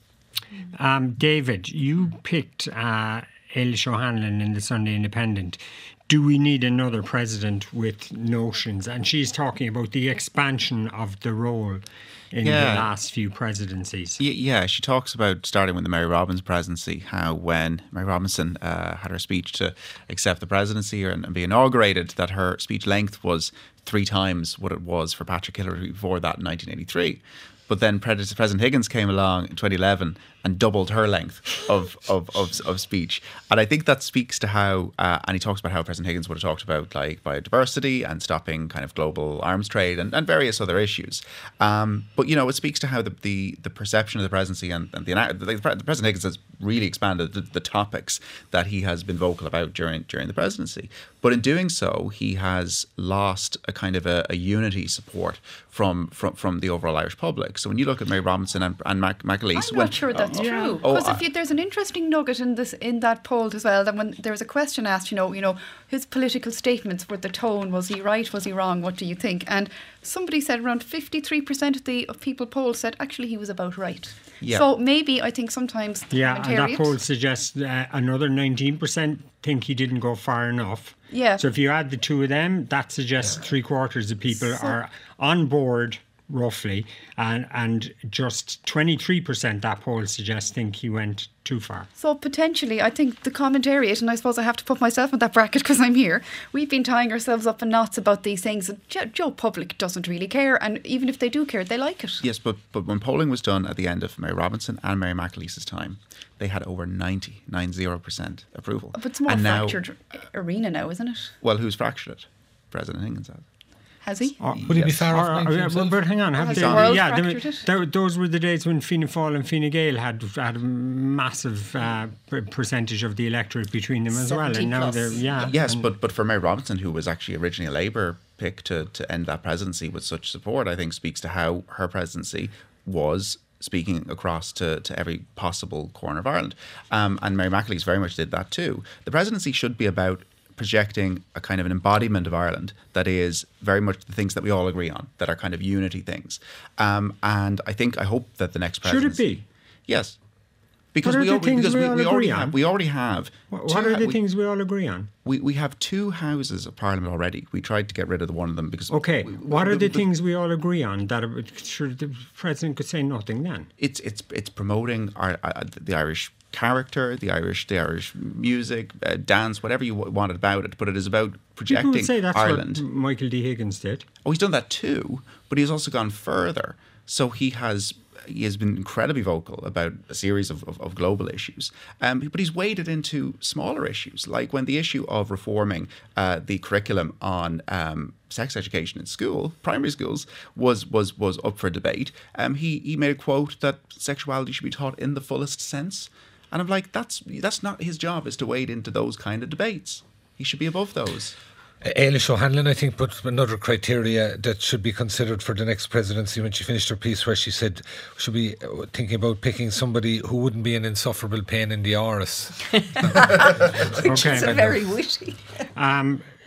Um, David, you picked uh, Eilish O'Hanlon in the Sunday Independent. Do we need another president with notions? And she's talking about the expansion of the role in
yeah.
the last few presidencies.
Y- yeah, she talks about starting with the Mary Robbins presidency, how when Mary Robinson uh, had her speech to accept the presidency and, and be inaugurated, that her speech length was three times what it was for Patrick Hillary before that in nineteen eighty-three. But then President Higgins came along in twenty eleven and doubled her length of of, of, of speech. And I think that speaks to how, uh, and he talks about how President Higgins would have talked about like biodiversity and stopping kind of global arms trade and, and various other issues. Um, but, you know, it speaks to how the the, the perception of the presidency and, and the, the, the President Higgins has really expanded the, the topics that he has been vocal about during during the presidency. But in doing so, he has lost a kind of a, a unity support from, from from the overall Irish public. So when you look at Mary Robinson and, and Mac, McAleese...
I'm
when,
not sure that's
oh,
true.
oh,
Because
uh,
if you, there's an interesting nugget in this in that poll as well, that when there was a question asked, you know, you know, his political statements, were the tone, was he right, was he wrong, what do you think? And somebody said around fifty-three percent of the of people polled said actually he was about right.
Yeah.
So maybe I think sometimes the
Yeah, and that
commentariat-
poll suggests uh, another nineteen percent think he didn't go far enough.
Yeah.
So if you add the two of them, that suggests three quarters of people
So-
are on board, roughly, and and just twenty-three percent, that poll suggests, think he went too far.
So potentially, I think the commentariat, and I suppose I have to put myself in that bracket because I'm here, we've been tying ourselves up in knots about these things. And Joe, Joe public doesn't really care, and even if they do care, they like it.
Yes, but but when polling was done at the end of Mary Robinson and Mary McAleese's time, they had over ninety, nine zero percent approval.
But it's a more
and now,
fractured arena now, isn't it?
well, who's fractured it? President Higgins has.
Has he?
Or,
Would he be
Yes.
far off
or-
ninety
or-
himself?
but hang on, have
has
they,
the world
yeah, they-
fractured it?
tho- those were the days when Fianna Fáil and Fine Gael had had a massive uh, per- percentage of the electorate between them as well,
seventy
and now
plus.
they're yeah.
Yes,
and-
but but for Mary Robinson, who was actually originally a Labour pick to, to end that presidency with such support, I think speaks to how her presidency was speaking across to, to every possible corner of Ireland. Um, and Mary McAleese very much did that too. The presidency should be about projecting a kind of an embodiment of Ireland that is very much the things that we all agree on, that are kind of unity things. Um, and I think, I hope that the next
Should it
presidency...
be?
Yes. Because
What are
we,
the
al-
things
because
we
we,
all
we already
agree on?
have, we already have...
What,
two
what are
ha-
the
we-
things we all agree on?
We we have two houses of Parliament already. We tried to get rid of the one of them because...
Okay,
we-
what are
the-
the
the-
things we all agree on that are, sure the president could say nothing then?
It's it's it's promoting our, uh, the Irish character, the Irish the Irish music, uh, dance, whatever you w- wanted about it. But it is about
People
projecting
would say that's
Ireland.
what Michael D. Higgins did.
Oh, he's done that too, but he's also gone further. So he has he has been incredibly vocal about a series of, of, of global issues, um, but he's waded into smaller issues, like when the issue of reforming uh, the curriculum on um, sex education in school, primary schools, was was was up for debate. Um, he he made a quote that sexuality should be taught in the fullest sense, and I'm like, that's that's not his job, is to wade into those kind of debates. He should be above those.
Eilish O'Hanlon, I think, put another criteria that should be considered for the next presidency when she finished her piece, where she said we should be thinking about picking somebody who wouldn't be an insufferable pain in the arse.
Which
Okay.
is a very witty.
Um,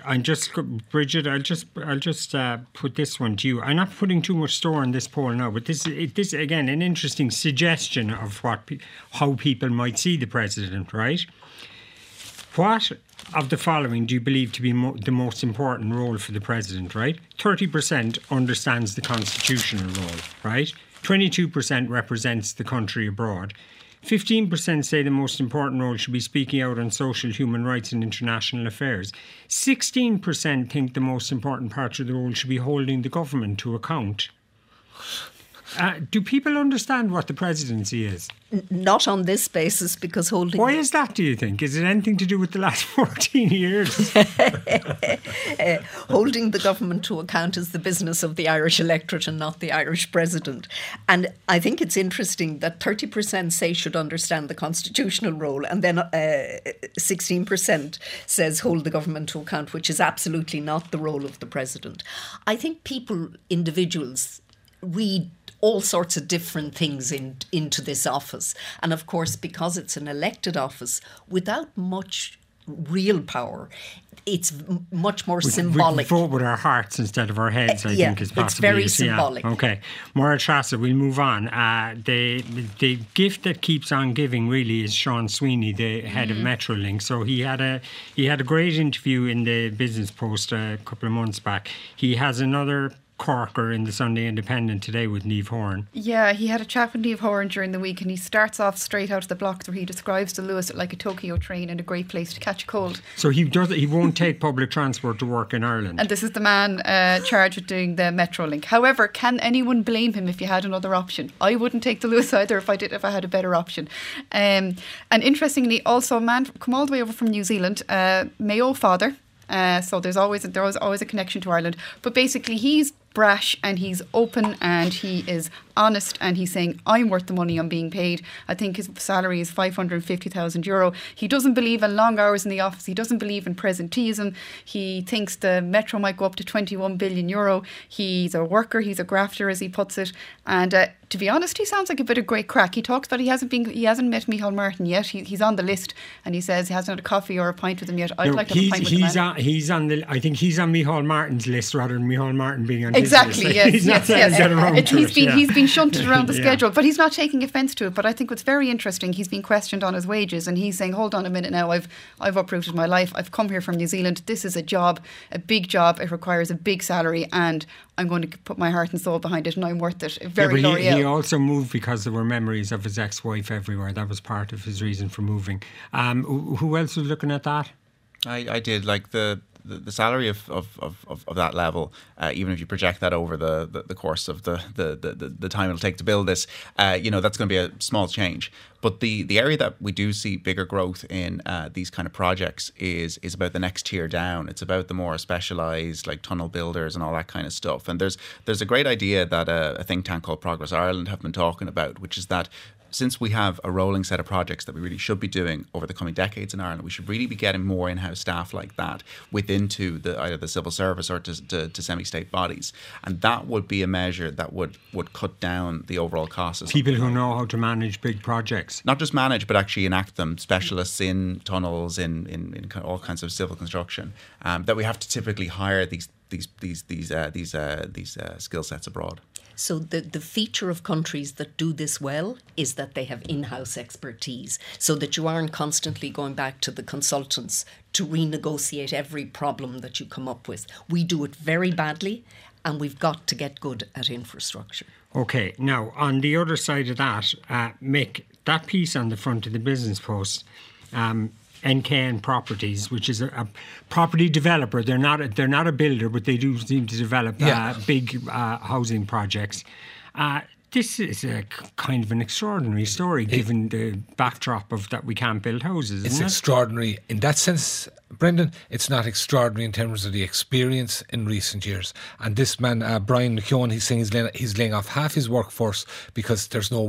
I'm just, Bridget, I'll just I'll just uh, put this one to you. I'm not putting too much store on this poll now, but this it, this again an interesting suggestion of what pe- how people might see the president, right? What of the following do you believe to be mo- the most important role for the president, right? thirty percent understands the constitutional role, right? twenty-two percent represents the country abroad. fifteen percent say the most important role should be speaking out on social, human rights and international affairs. sixteen percent think the most important part of the role should be holding the government to account. Uh, do people understand what the presidency is?
N- not on this basis, because holding...
Why is that, do you think? Is it anything to do with the last fourteen years?
uh, holding the government to account is the business of the Irish electorate and not the Irish president. And I think it's interesting that thirty percent say should understand the constitutional role, and then uh, sixteen percent says hold the government to account, which is absolutely not the role of the president. I think people, individuals, read all sorts of different things in, into this office. And of course, because it's an elected office, without much real power, it's m- much more
we,
symbolic.
We can vote with our hearts instead of our heads, I
uh, yeah,
think is possibly.
It's very
it,
symbolic.
Yeah. Okay. Maura Trassa, we'll move on. Uh, the, the gift that keeps on giving really is Sean Sweeney, the head mm. of Metrolink. So he had a he had a great interview in the Business Post a couple of months back. He has another corker in the Sunday Independent today with Niamh Horan.
Yeah, he had a chat with Niamh Horan during the week, and he starts off straight out of the blocks where he describes the Lewis like a Tokyo train and a great place to catch a cold.
So he does he won't take public transport to work in Ireland.
And this is the man uh, charged with doing the Metrolink. However, can anyone blame him if you had another option? I wouldn't take the Lewis either if I did if I had a better option. Um, and interestingly, also a man come all the way over from New Zealand, uh, Mayo father. Uh, so there's always a, there was always a connection to Ireland. But basically, he's brash and he's open and he is honest, and he's saying, I'm worth the money I'm being paid. I think his salary is five hundred fifty thousand euro. He doesn't believe in long hours in the office. He doesn't believe in presenteeism. He thinks the Metro might go up to twenty-one billion euro. He's a worker. He's a grafter, as he puts it. And uh, to be honest, he sounds like a bit of great crack. He talks about he hasn't been, he hasn't met Micheál Martin yet. He, he's on the list, and he says he hasn't had a coffee or a pint with him yet. I'd
no,
like to have a pint with
he's
him.
On, he's on the. I think he's on Micheál Martin's list rather than Micheál Martin being on
exactly,
his list.
Yes,
he's
yes,
not
yes.
Get around
it,
to
he's
it,
been
yeah.
he's been shunted around the
yeah.
schedule, but he's not taking offence to it. But I think what's very interesting, he's been questioned on his wages, and he's saying, "Hold on a minute now. I've I've uprooted my life. I've come here from New Zealand. This is a job, a big job. It requires a big salary, and I'm going to put my heart and soul behind it, and I'm worth it." Very
yeah, but
L'Oreal.
he, he also moved because there were memories of his ex-wife everywhere. That was part of his reason for moving. Um, who else was looking at that?
I, I did like the. The, the salary of, of, of, of that level, uh, even if you project that over the, the, the course of the, the, the, the time it'll take to build this, uh, you know, that's going to be a small change. But the, the area that we do see bigger growth in uh, these kind of projects is is about the next tier down. It's about the more specialised, like tunnel builders and all that kind of stuff. And there's there's a great idea that a, a think tank called Progress Ireland have been talking about, which is that since we have a rolling set of projects that we really should be doing over the coming decades in Ireland, we should really be getting more in-house staff like that within to the, either the civil service or to, to, to semi-state bodies. And that would be a measure that would, would cut down the overall costs.
People who know how to manage big projects.
Not just manage, but actually enact them. Specialists in tunnels, in, in, in all kinds of civil construction. Um, that we have to typically hire these these these these uh, these uh, these uh, skill sets abroad.
So the, the feature of countries that do this well is that they have in-house expertise, so that you aren't constantly going back to the consultants to renegotiate every problem that you come up with. We do it very badly, and we've got to get good at infrastructure. Okay,
now on the other side of that, uh, Mick, that piece on the front of the Business Post, um, N K N Properties, which is a, a property developer. They're not a, they're not a builder, but they do seem to develop yeah. uh, big uh, housing projects. Uh, this is a kind of an extraordinary story, it, given the backdrop of that we can't build houses.
It's
isn't it?
extraordinary in that sense, Brendan. It's not extraordinary in terms of the experience in recent years. And this man, uh, Brian McKeown, he's saying he's laying, he's laying off half his workforce because there's no work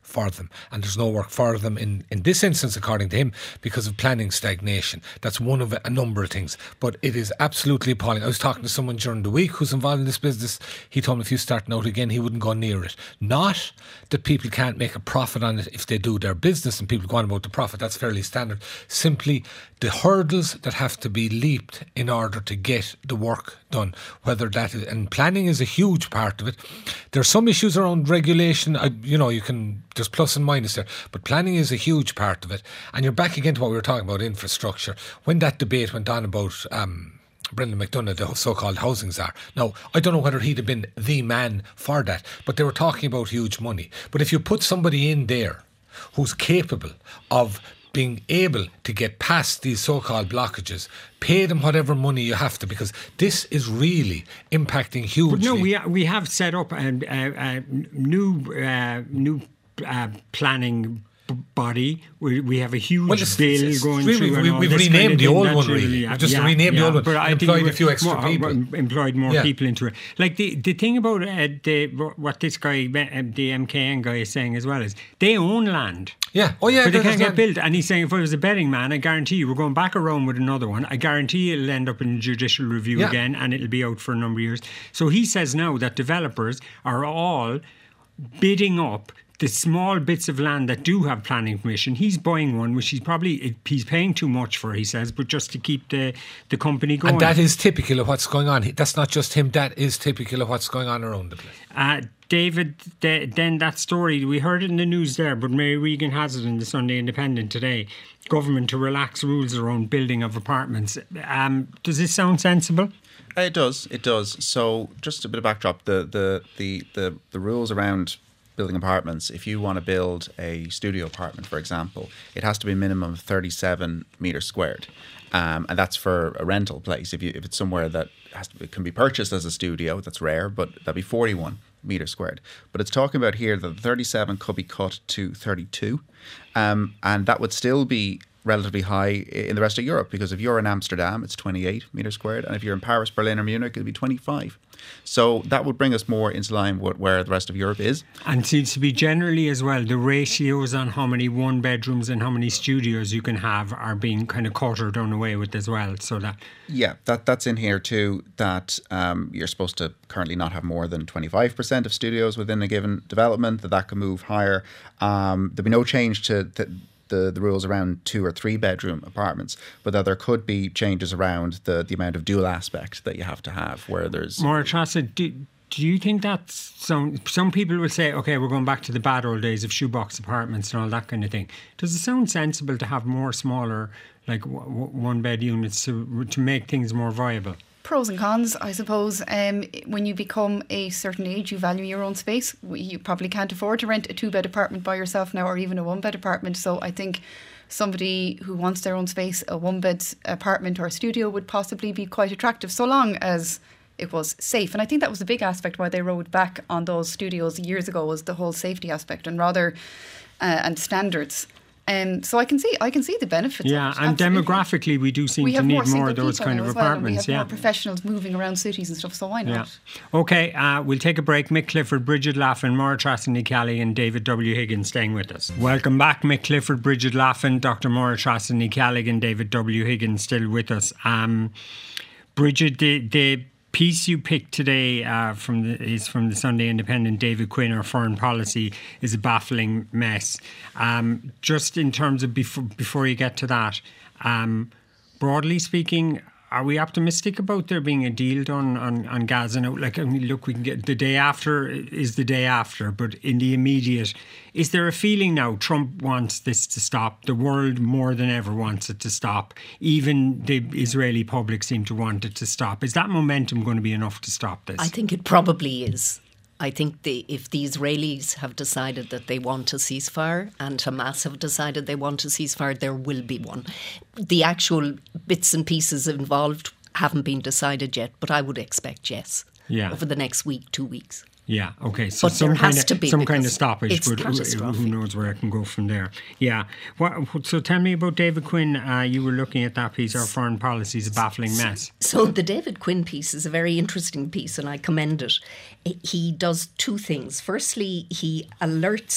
for them, and there's no work for them in, in this instance, according to him, because of planning stagnation. That's one of a, a number of things, but it is absolutely appalling. I was talking to someone during the week who's involved in this business. He told me if you starting out again, he wouldn't go near it. Not that people can't make a profit on it if they do their business and people go on about the profit, that's fairly standard. Simply the hurdles that have to be leaped in order to get the work done, whether that is, and planning is a huge part of it. There's some issues around regulation, I, you know, you can, there's plus and minus there, but planning is a huge part of it. And you're back again to what we were talking about, infrastructure. When that debate went on about um, Brendan McDonagh, the so-called housing czar. Now, I don't know whether he'd have been the man for that, but they were talking about huge money. But if you put somebody in there who's capable of being able to get past these so-called blockages, pay them whatever money you have to, because this is really impacting hugely.
But no, we we have set up a, a, a new uh, new uh, planning b- body. We, we have a huge
well, it's,
bill
it's
going
really,
through.
We,
and all
we've
this
renamed
kind of
the old
thing.
one,
That's
really.
We've
just
yeah,
renamed
yeah,
the old one.
But I
employed
think
a few extra
more,
people.
Employed more
yeah.
people into it. Like the, the thing about uh, the, what this guy, the M K N guy is saying as well is they own land.
Yeah. Oh, yeah.
But they can't get
land.
built. And he's saying if I was a betting man, I guarantee you we're going back around with another one. I guarantee it'll end up in judicial review
yeah.
again and it'll be out for a number of years. So he says now that developers are all bidding up the small bits of land that do have planning permission. He's buying one, which he's probably he's paying too much for, he says, but just to keep the, the company going.
And that is typical of what's going on. That's not just him, that is typical of what's going on around the place.
Uh, David, the, then that story, we heard it in the news there, but Mary Regan has it in the Sunday Independent today. Government to relax rules around building of apartments. Um, does this sound sensible?
It does, it does. So just a bit of backdrop, the the the the, the rules around building apartments, if you want to build a studio apartment, for example, it has to be a minimum of thirty-seven metres squared. Um, and that's for a rental place. If you if it's somewhere that has to be, can be purchased as a studio, that's rare, but that'd be forty-one metres squared. But it's talking about here that thirty-seven could be cut to thirty-two. Um, and that would still be relatively high in the rest of Europe, because if you're in Amsterdam, it's twenty-eight metres squared, and if you're in Paris, Berlin or Munich, it'll be twenty-five. So that would bring us more into line with where the rest of Europe is.
And seems to be generally as well, the ratios on how many one bedrooms and how many studios you can have are being kind of cut or done away with as well. So that
Yeah, that that's in here too, that um, you're supposed to currently not have more than twenty-five percent of studios within a given development, that that can move higher. Um, there'll be no change to the The, the rules around two or three bedroom apartments, but that there could be changes around the, the amount of dual aspect that you have to have, where there's...
Maura Trassa, do, do you think that's... Some, some people will say, OK, we're going back to the bad old days of shoebox apartments and all that kind of thing. Does it sound sensible to have more smaller, like w- w- one-bed units to, to make things more viable?
Pros and cons, I suppose. Um, when you become a certain age, you value your own space. You probably can't afford to rent a two-bed apartment by yourself now, or even a one-bed apartment. So I think somebody who wants their own space, a one-bed apartment or a studio, would possibly be quite attractive, so long as it was safe. And I think that was a big aspect why they rode back on those studios years ago, was the whole safety aspect and rather uh, and standards. Um, so I can see I can see the benefits
yeah,
of it.
and
Absolutely.
demographically we do seem
we
to need
more,
more of those kind of
well,
apartments.
we have
yeah.
more professionals moving around cities and stuff, so why not?
Yeah. OK, uh, we'll take a break. Mick Clifford, Bridget Laffin, Maura Trassa, Nick Kelly and David W. Higgins staying with us. Welcome back, Mick Clifford, Bridget Laffin, Doctor Maura Trassa, Nick Kelly and David W. Higgins still with us. Um, Bridget, the... the piece you picked today uh, from the, is from the Sunday Independent. David Quinn, our foreign policy is a baffling mess. Um, just in terms of before before you get to that, um, broadly speaking, are we optimistic about there being a deal done on, on Gaza now? Like, I mean, look, we can get the day after is the day after, but in the immediate, is there a feeling now Trump wants this to stop? The world more than ever wants it to stop. Even the Israeli public seem to want it to stop. Is that momentum going to be enough to stop this?
I think it probably is. I think the, if the Israelis have decided that they want a ceasefire and Hamas have decided they want a ceasefire, there will be one. The actual bits and pieces involved haven't been decided yet, but I would expect yes.
Yeah.
Over the next week, two weeks.
Yeah, OK. So
but
some,
there
kind
has
of,
to be
some kind of stoppage,
it's
but who, who knows where it can go from there. Yeah. What, so tell me about David Quinn. Uh, you were looking at that piece, Our Foreign Policy is a Baffling Mess.
So the David Quinn piece is a very interesting piece and I commend it. He does two things. Firstly, he alerts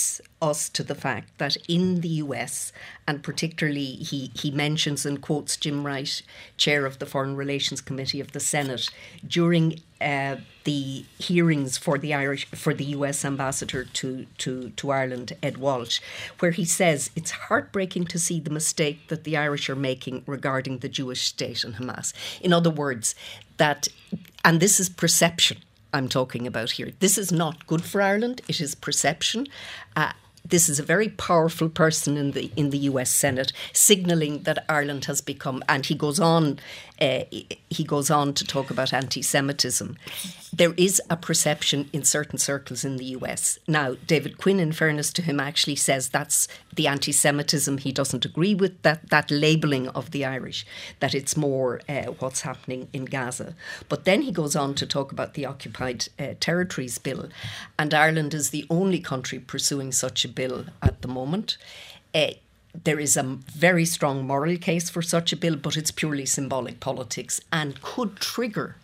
us to the fact that in the U S, and particularly he, he mentions and quotes Jim Wright, chair of the Foreign Relations Committee of the Senate, during uh, the hearings for the Irish for the U S ambassador to, to, to Ireland, Ed Walsh, where he says it's heartbreaking to see the mistake that the Irish are making regarding the Jewish state and Hamas. In other words, that, and this is perception I'm talking about here. This is not good for Ireland. It is perception. Uh, This is a very powerful person in the in the U S Senate, signalling that Ireland has become, and he goes on, uh, he goes on to talk about anti-Semitism. There is a perception in certain circles in the U S. Now, David Quinn, in fairness to him, actually says that's the anti-Semitism he doesn't agree with, that, that labelling of the Irish, that it's more uh, what's happening in Gaza. But then he goes on to talk about the Occupied uh, Territories Bill, and Ireland is the only country pursuing such a bill at the moment. Uh, there is a very strong moral case for such a bill, but it's purely symbolic politics and could trigger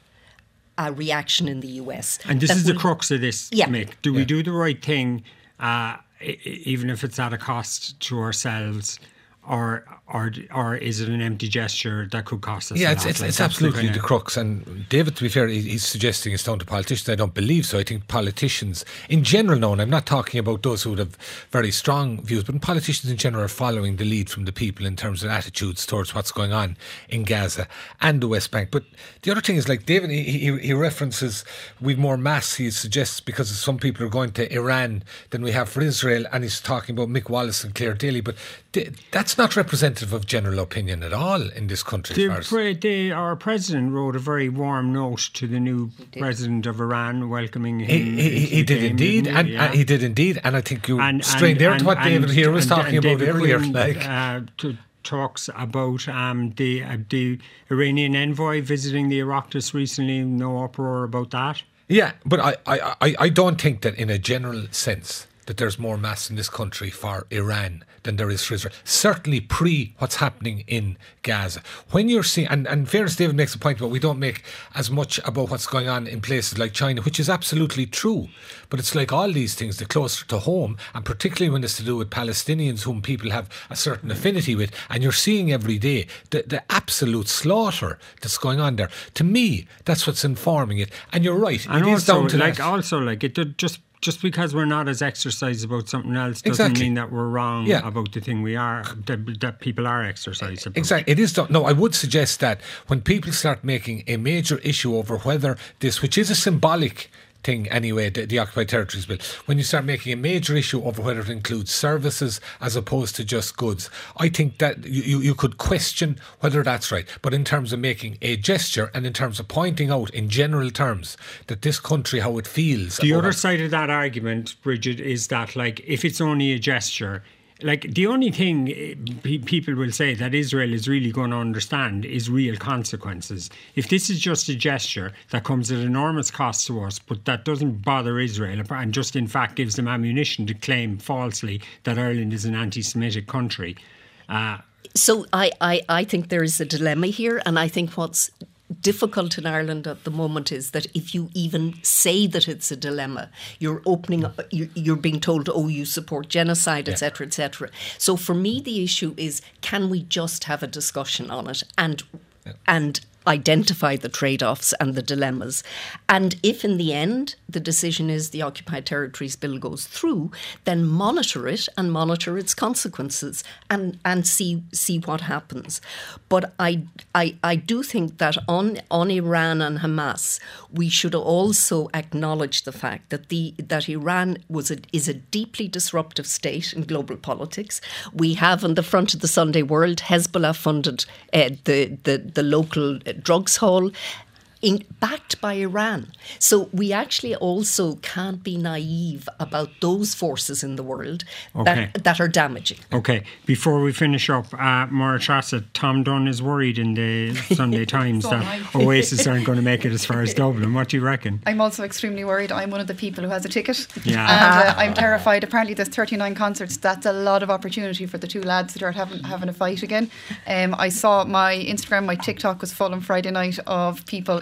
a reaction in the U S.
And this is will, the crux of this,
yeah.
Mick. Do
yeah.
we do the right thing, uh, even if it's at a cost to ourselves, or or or is it an empty gesture that could cost us?
Yeah,
a
it's
lot?
it's,
Like,
it's
that's
absolutely
the,
the crux. And David, to be fair, he- he's suggesting it's down to politicians. I don't believe so. I think politicians in general now, and I'm not talking about those who would have very strong views, but politicians in general are following the lead from the people in terms of attitudes towards what's going on in Gaza and the West Bank. But the other thing is, like David, he, he, he references we've more mass, he suggests, because some people are going to Iran than we have for Israel, and he's talking about Mick Wallace and Claire Daly. But th- that's not representative of general opinion at all in this country.
The,
as far as
pre- the, our president wrote a very warm note to the new president of Iran, welcoming him.
He, he, he, he did
came,
indeed,
didn't he?
and, and he did indeed, and I think you
And-
strayed
and-
there to
and-
what David
and-
here was
and-
talking
and
about
David
earlier.
Quinn,
Like,
uh, to, talks about um, the uh, the Iranian envoy visiting the Oireachtas recently. No uproar about that.
yeah, but I, I, I, I don't think that in a general sense that there's more mass in this country for Iran than there is for Israel. Certainly pre what's happening in Gaza. When you're seeing, and, and fairness, David makes a point about we don't make as much about what's going on in places like China, which is absolutely true. But it's like all these things, the closer to home, and particularly when it's to do with Palestinians whom people have a certain affinity with, and you're seeing every day the, the absolute slaughter that's going on there. To me, that's what's informing it. And you're right,
And
it is
also,
down to
like,
that.
also, like, it did just. Just because we're not as exercised about something else doesn't
Exactly.
mean that we're wrong
Yeah.
about the thing we are, that, that people are exercised about.
Exactly. It is. done- No, I would suggest that when people start making a major issue over whether this, which is a symbolic thing anyway, the, the Occupied Territories Bill, when you start making a major issue over whether it includes services as opposed to just goods, I think that you, you, you could question whether that's right. But in terms of making a gesture and in terms of pointing out in general terms that this country, how it feels.
The
about
other
what-
side of that argument, Bridget, is that, like, if it's only a gesture, like, the only thing eh, pe- people will say that Israel is really going to understand is real consequences. If this is just a gesture that comes at enormous cost to us, but that doesn't bother Israel and just in fact gives them ammunition to claim falsely that Ireland is an anti-Semitic country. Uh,
So I, I, I think there is a dilemma here, and I think what's difficult in Ireland at the moment is that if you even say that it's a dilemma, you're opening, you're, you're being told, oh, you support genocide, et cetera, et cetera. So for me, the issue is, can we just have a discussion on it and and identify the trade-offs and the dilemmas? And if in the end the decision is the Occupied Territories Bill goes through, then monitor it and monitor its consequences and, and see see what happens. But I, I I do think that on on Iran and Hamas, we should also acknowledge the fact that the that Iran was a, is a deeply disruptive state in global politics. We have on the front of the Sunday World, Hezbollah funded uh, the, the the local drugs hall, in, backed by Iran. So we actually also can't be naive about those forces in the world
Okay.
that, that are damaging.
Okay, before we finish up, uh, Maura Trassa, Tom Dunn is worried in the Sunday Times
So
that
am I.
Oasis aren't going to make it as far as Dublin. What do you reckon?
I'm also extremely worried. I'm one of the people who has a ticket.
Yeah.
And uh, I'm terrified. Apparently there's thirty-nine concerts. That's a lot of opportunity for the two lads that are having, having a fight again. Um, I saw my Instagram, my TikTok was full on Friday night of people,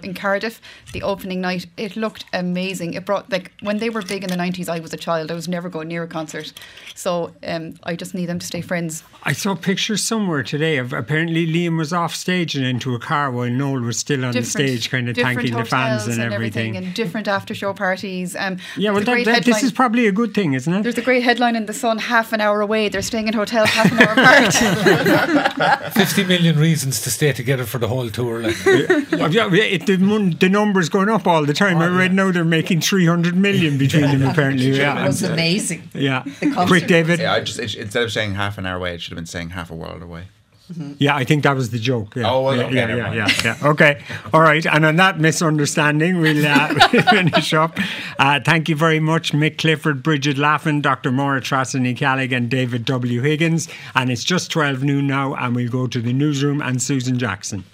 in Cardiff, the opening night. It looked amazing. It brought, like, when they were big in the nineties, I was a child. I was never going near a concert. So um, I just need them to stay friends.
I saw pictures somewhere today of apparently Liam was off stage and into a car while Noel was still on
Different-
the stage, kind of thanking the fans and,
and
everything.
And different after show parties. Um,
Yeah, well,
there's a
that,
great
that, this
headline-
is probably a good thing, isn't it?
There's a great headline in The Sun, half an hour away. They're staying in hotels half an hour apart.
fifty million reasons to stay together for the whole tour. Like.
Yeah, yeah, it, the, mon- the number's going up all the time. I read now they're making three hundred million between them, apparently. Yeah,
It was
and, uh,
amazing.
yeah.
concert
Quick, David.
Yeah, I just it, instead of saying half an hour away, it should have been saying half a world away.
Yeah, I think that was the joke. Yeah.
Oh, well,
yeah,
okay,
yeah,
never
yeah,
mind.
yeah, yeah. Okay, all right. And on that misunderstanding, we'll, uh, we'll finish up. Uh, thank you very much, Mick Clifford, Bridget Laffin, Doctor Maura Trassany Callig, and David W. Higgins. And it's just twelve noon now, and we'll go to the newsroom and Susan Jackson.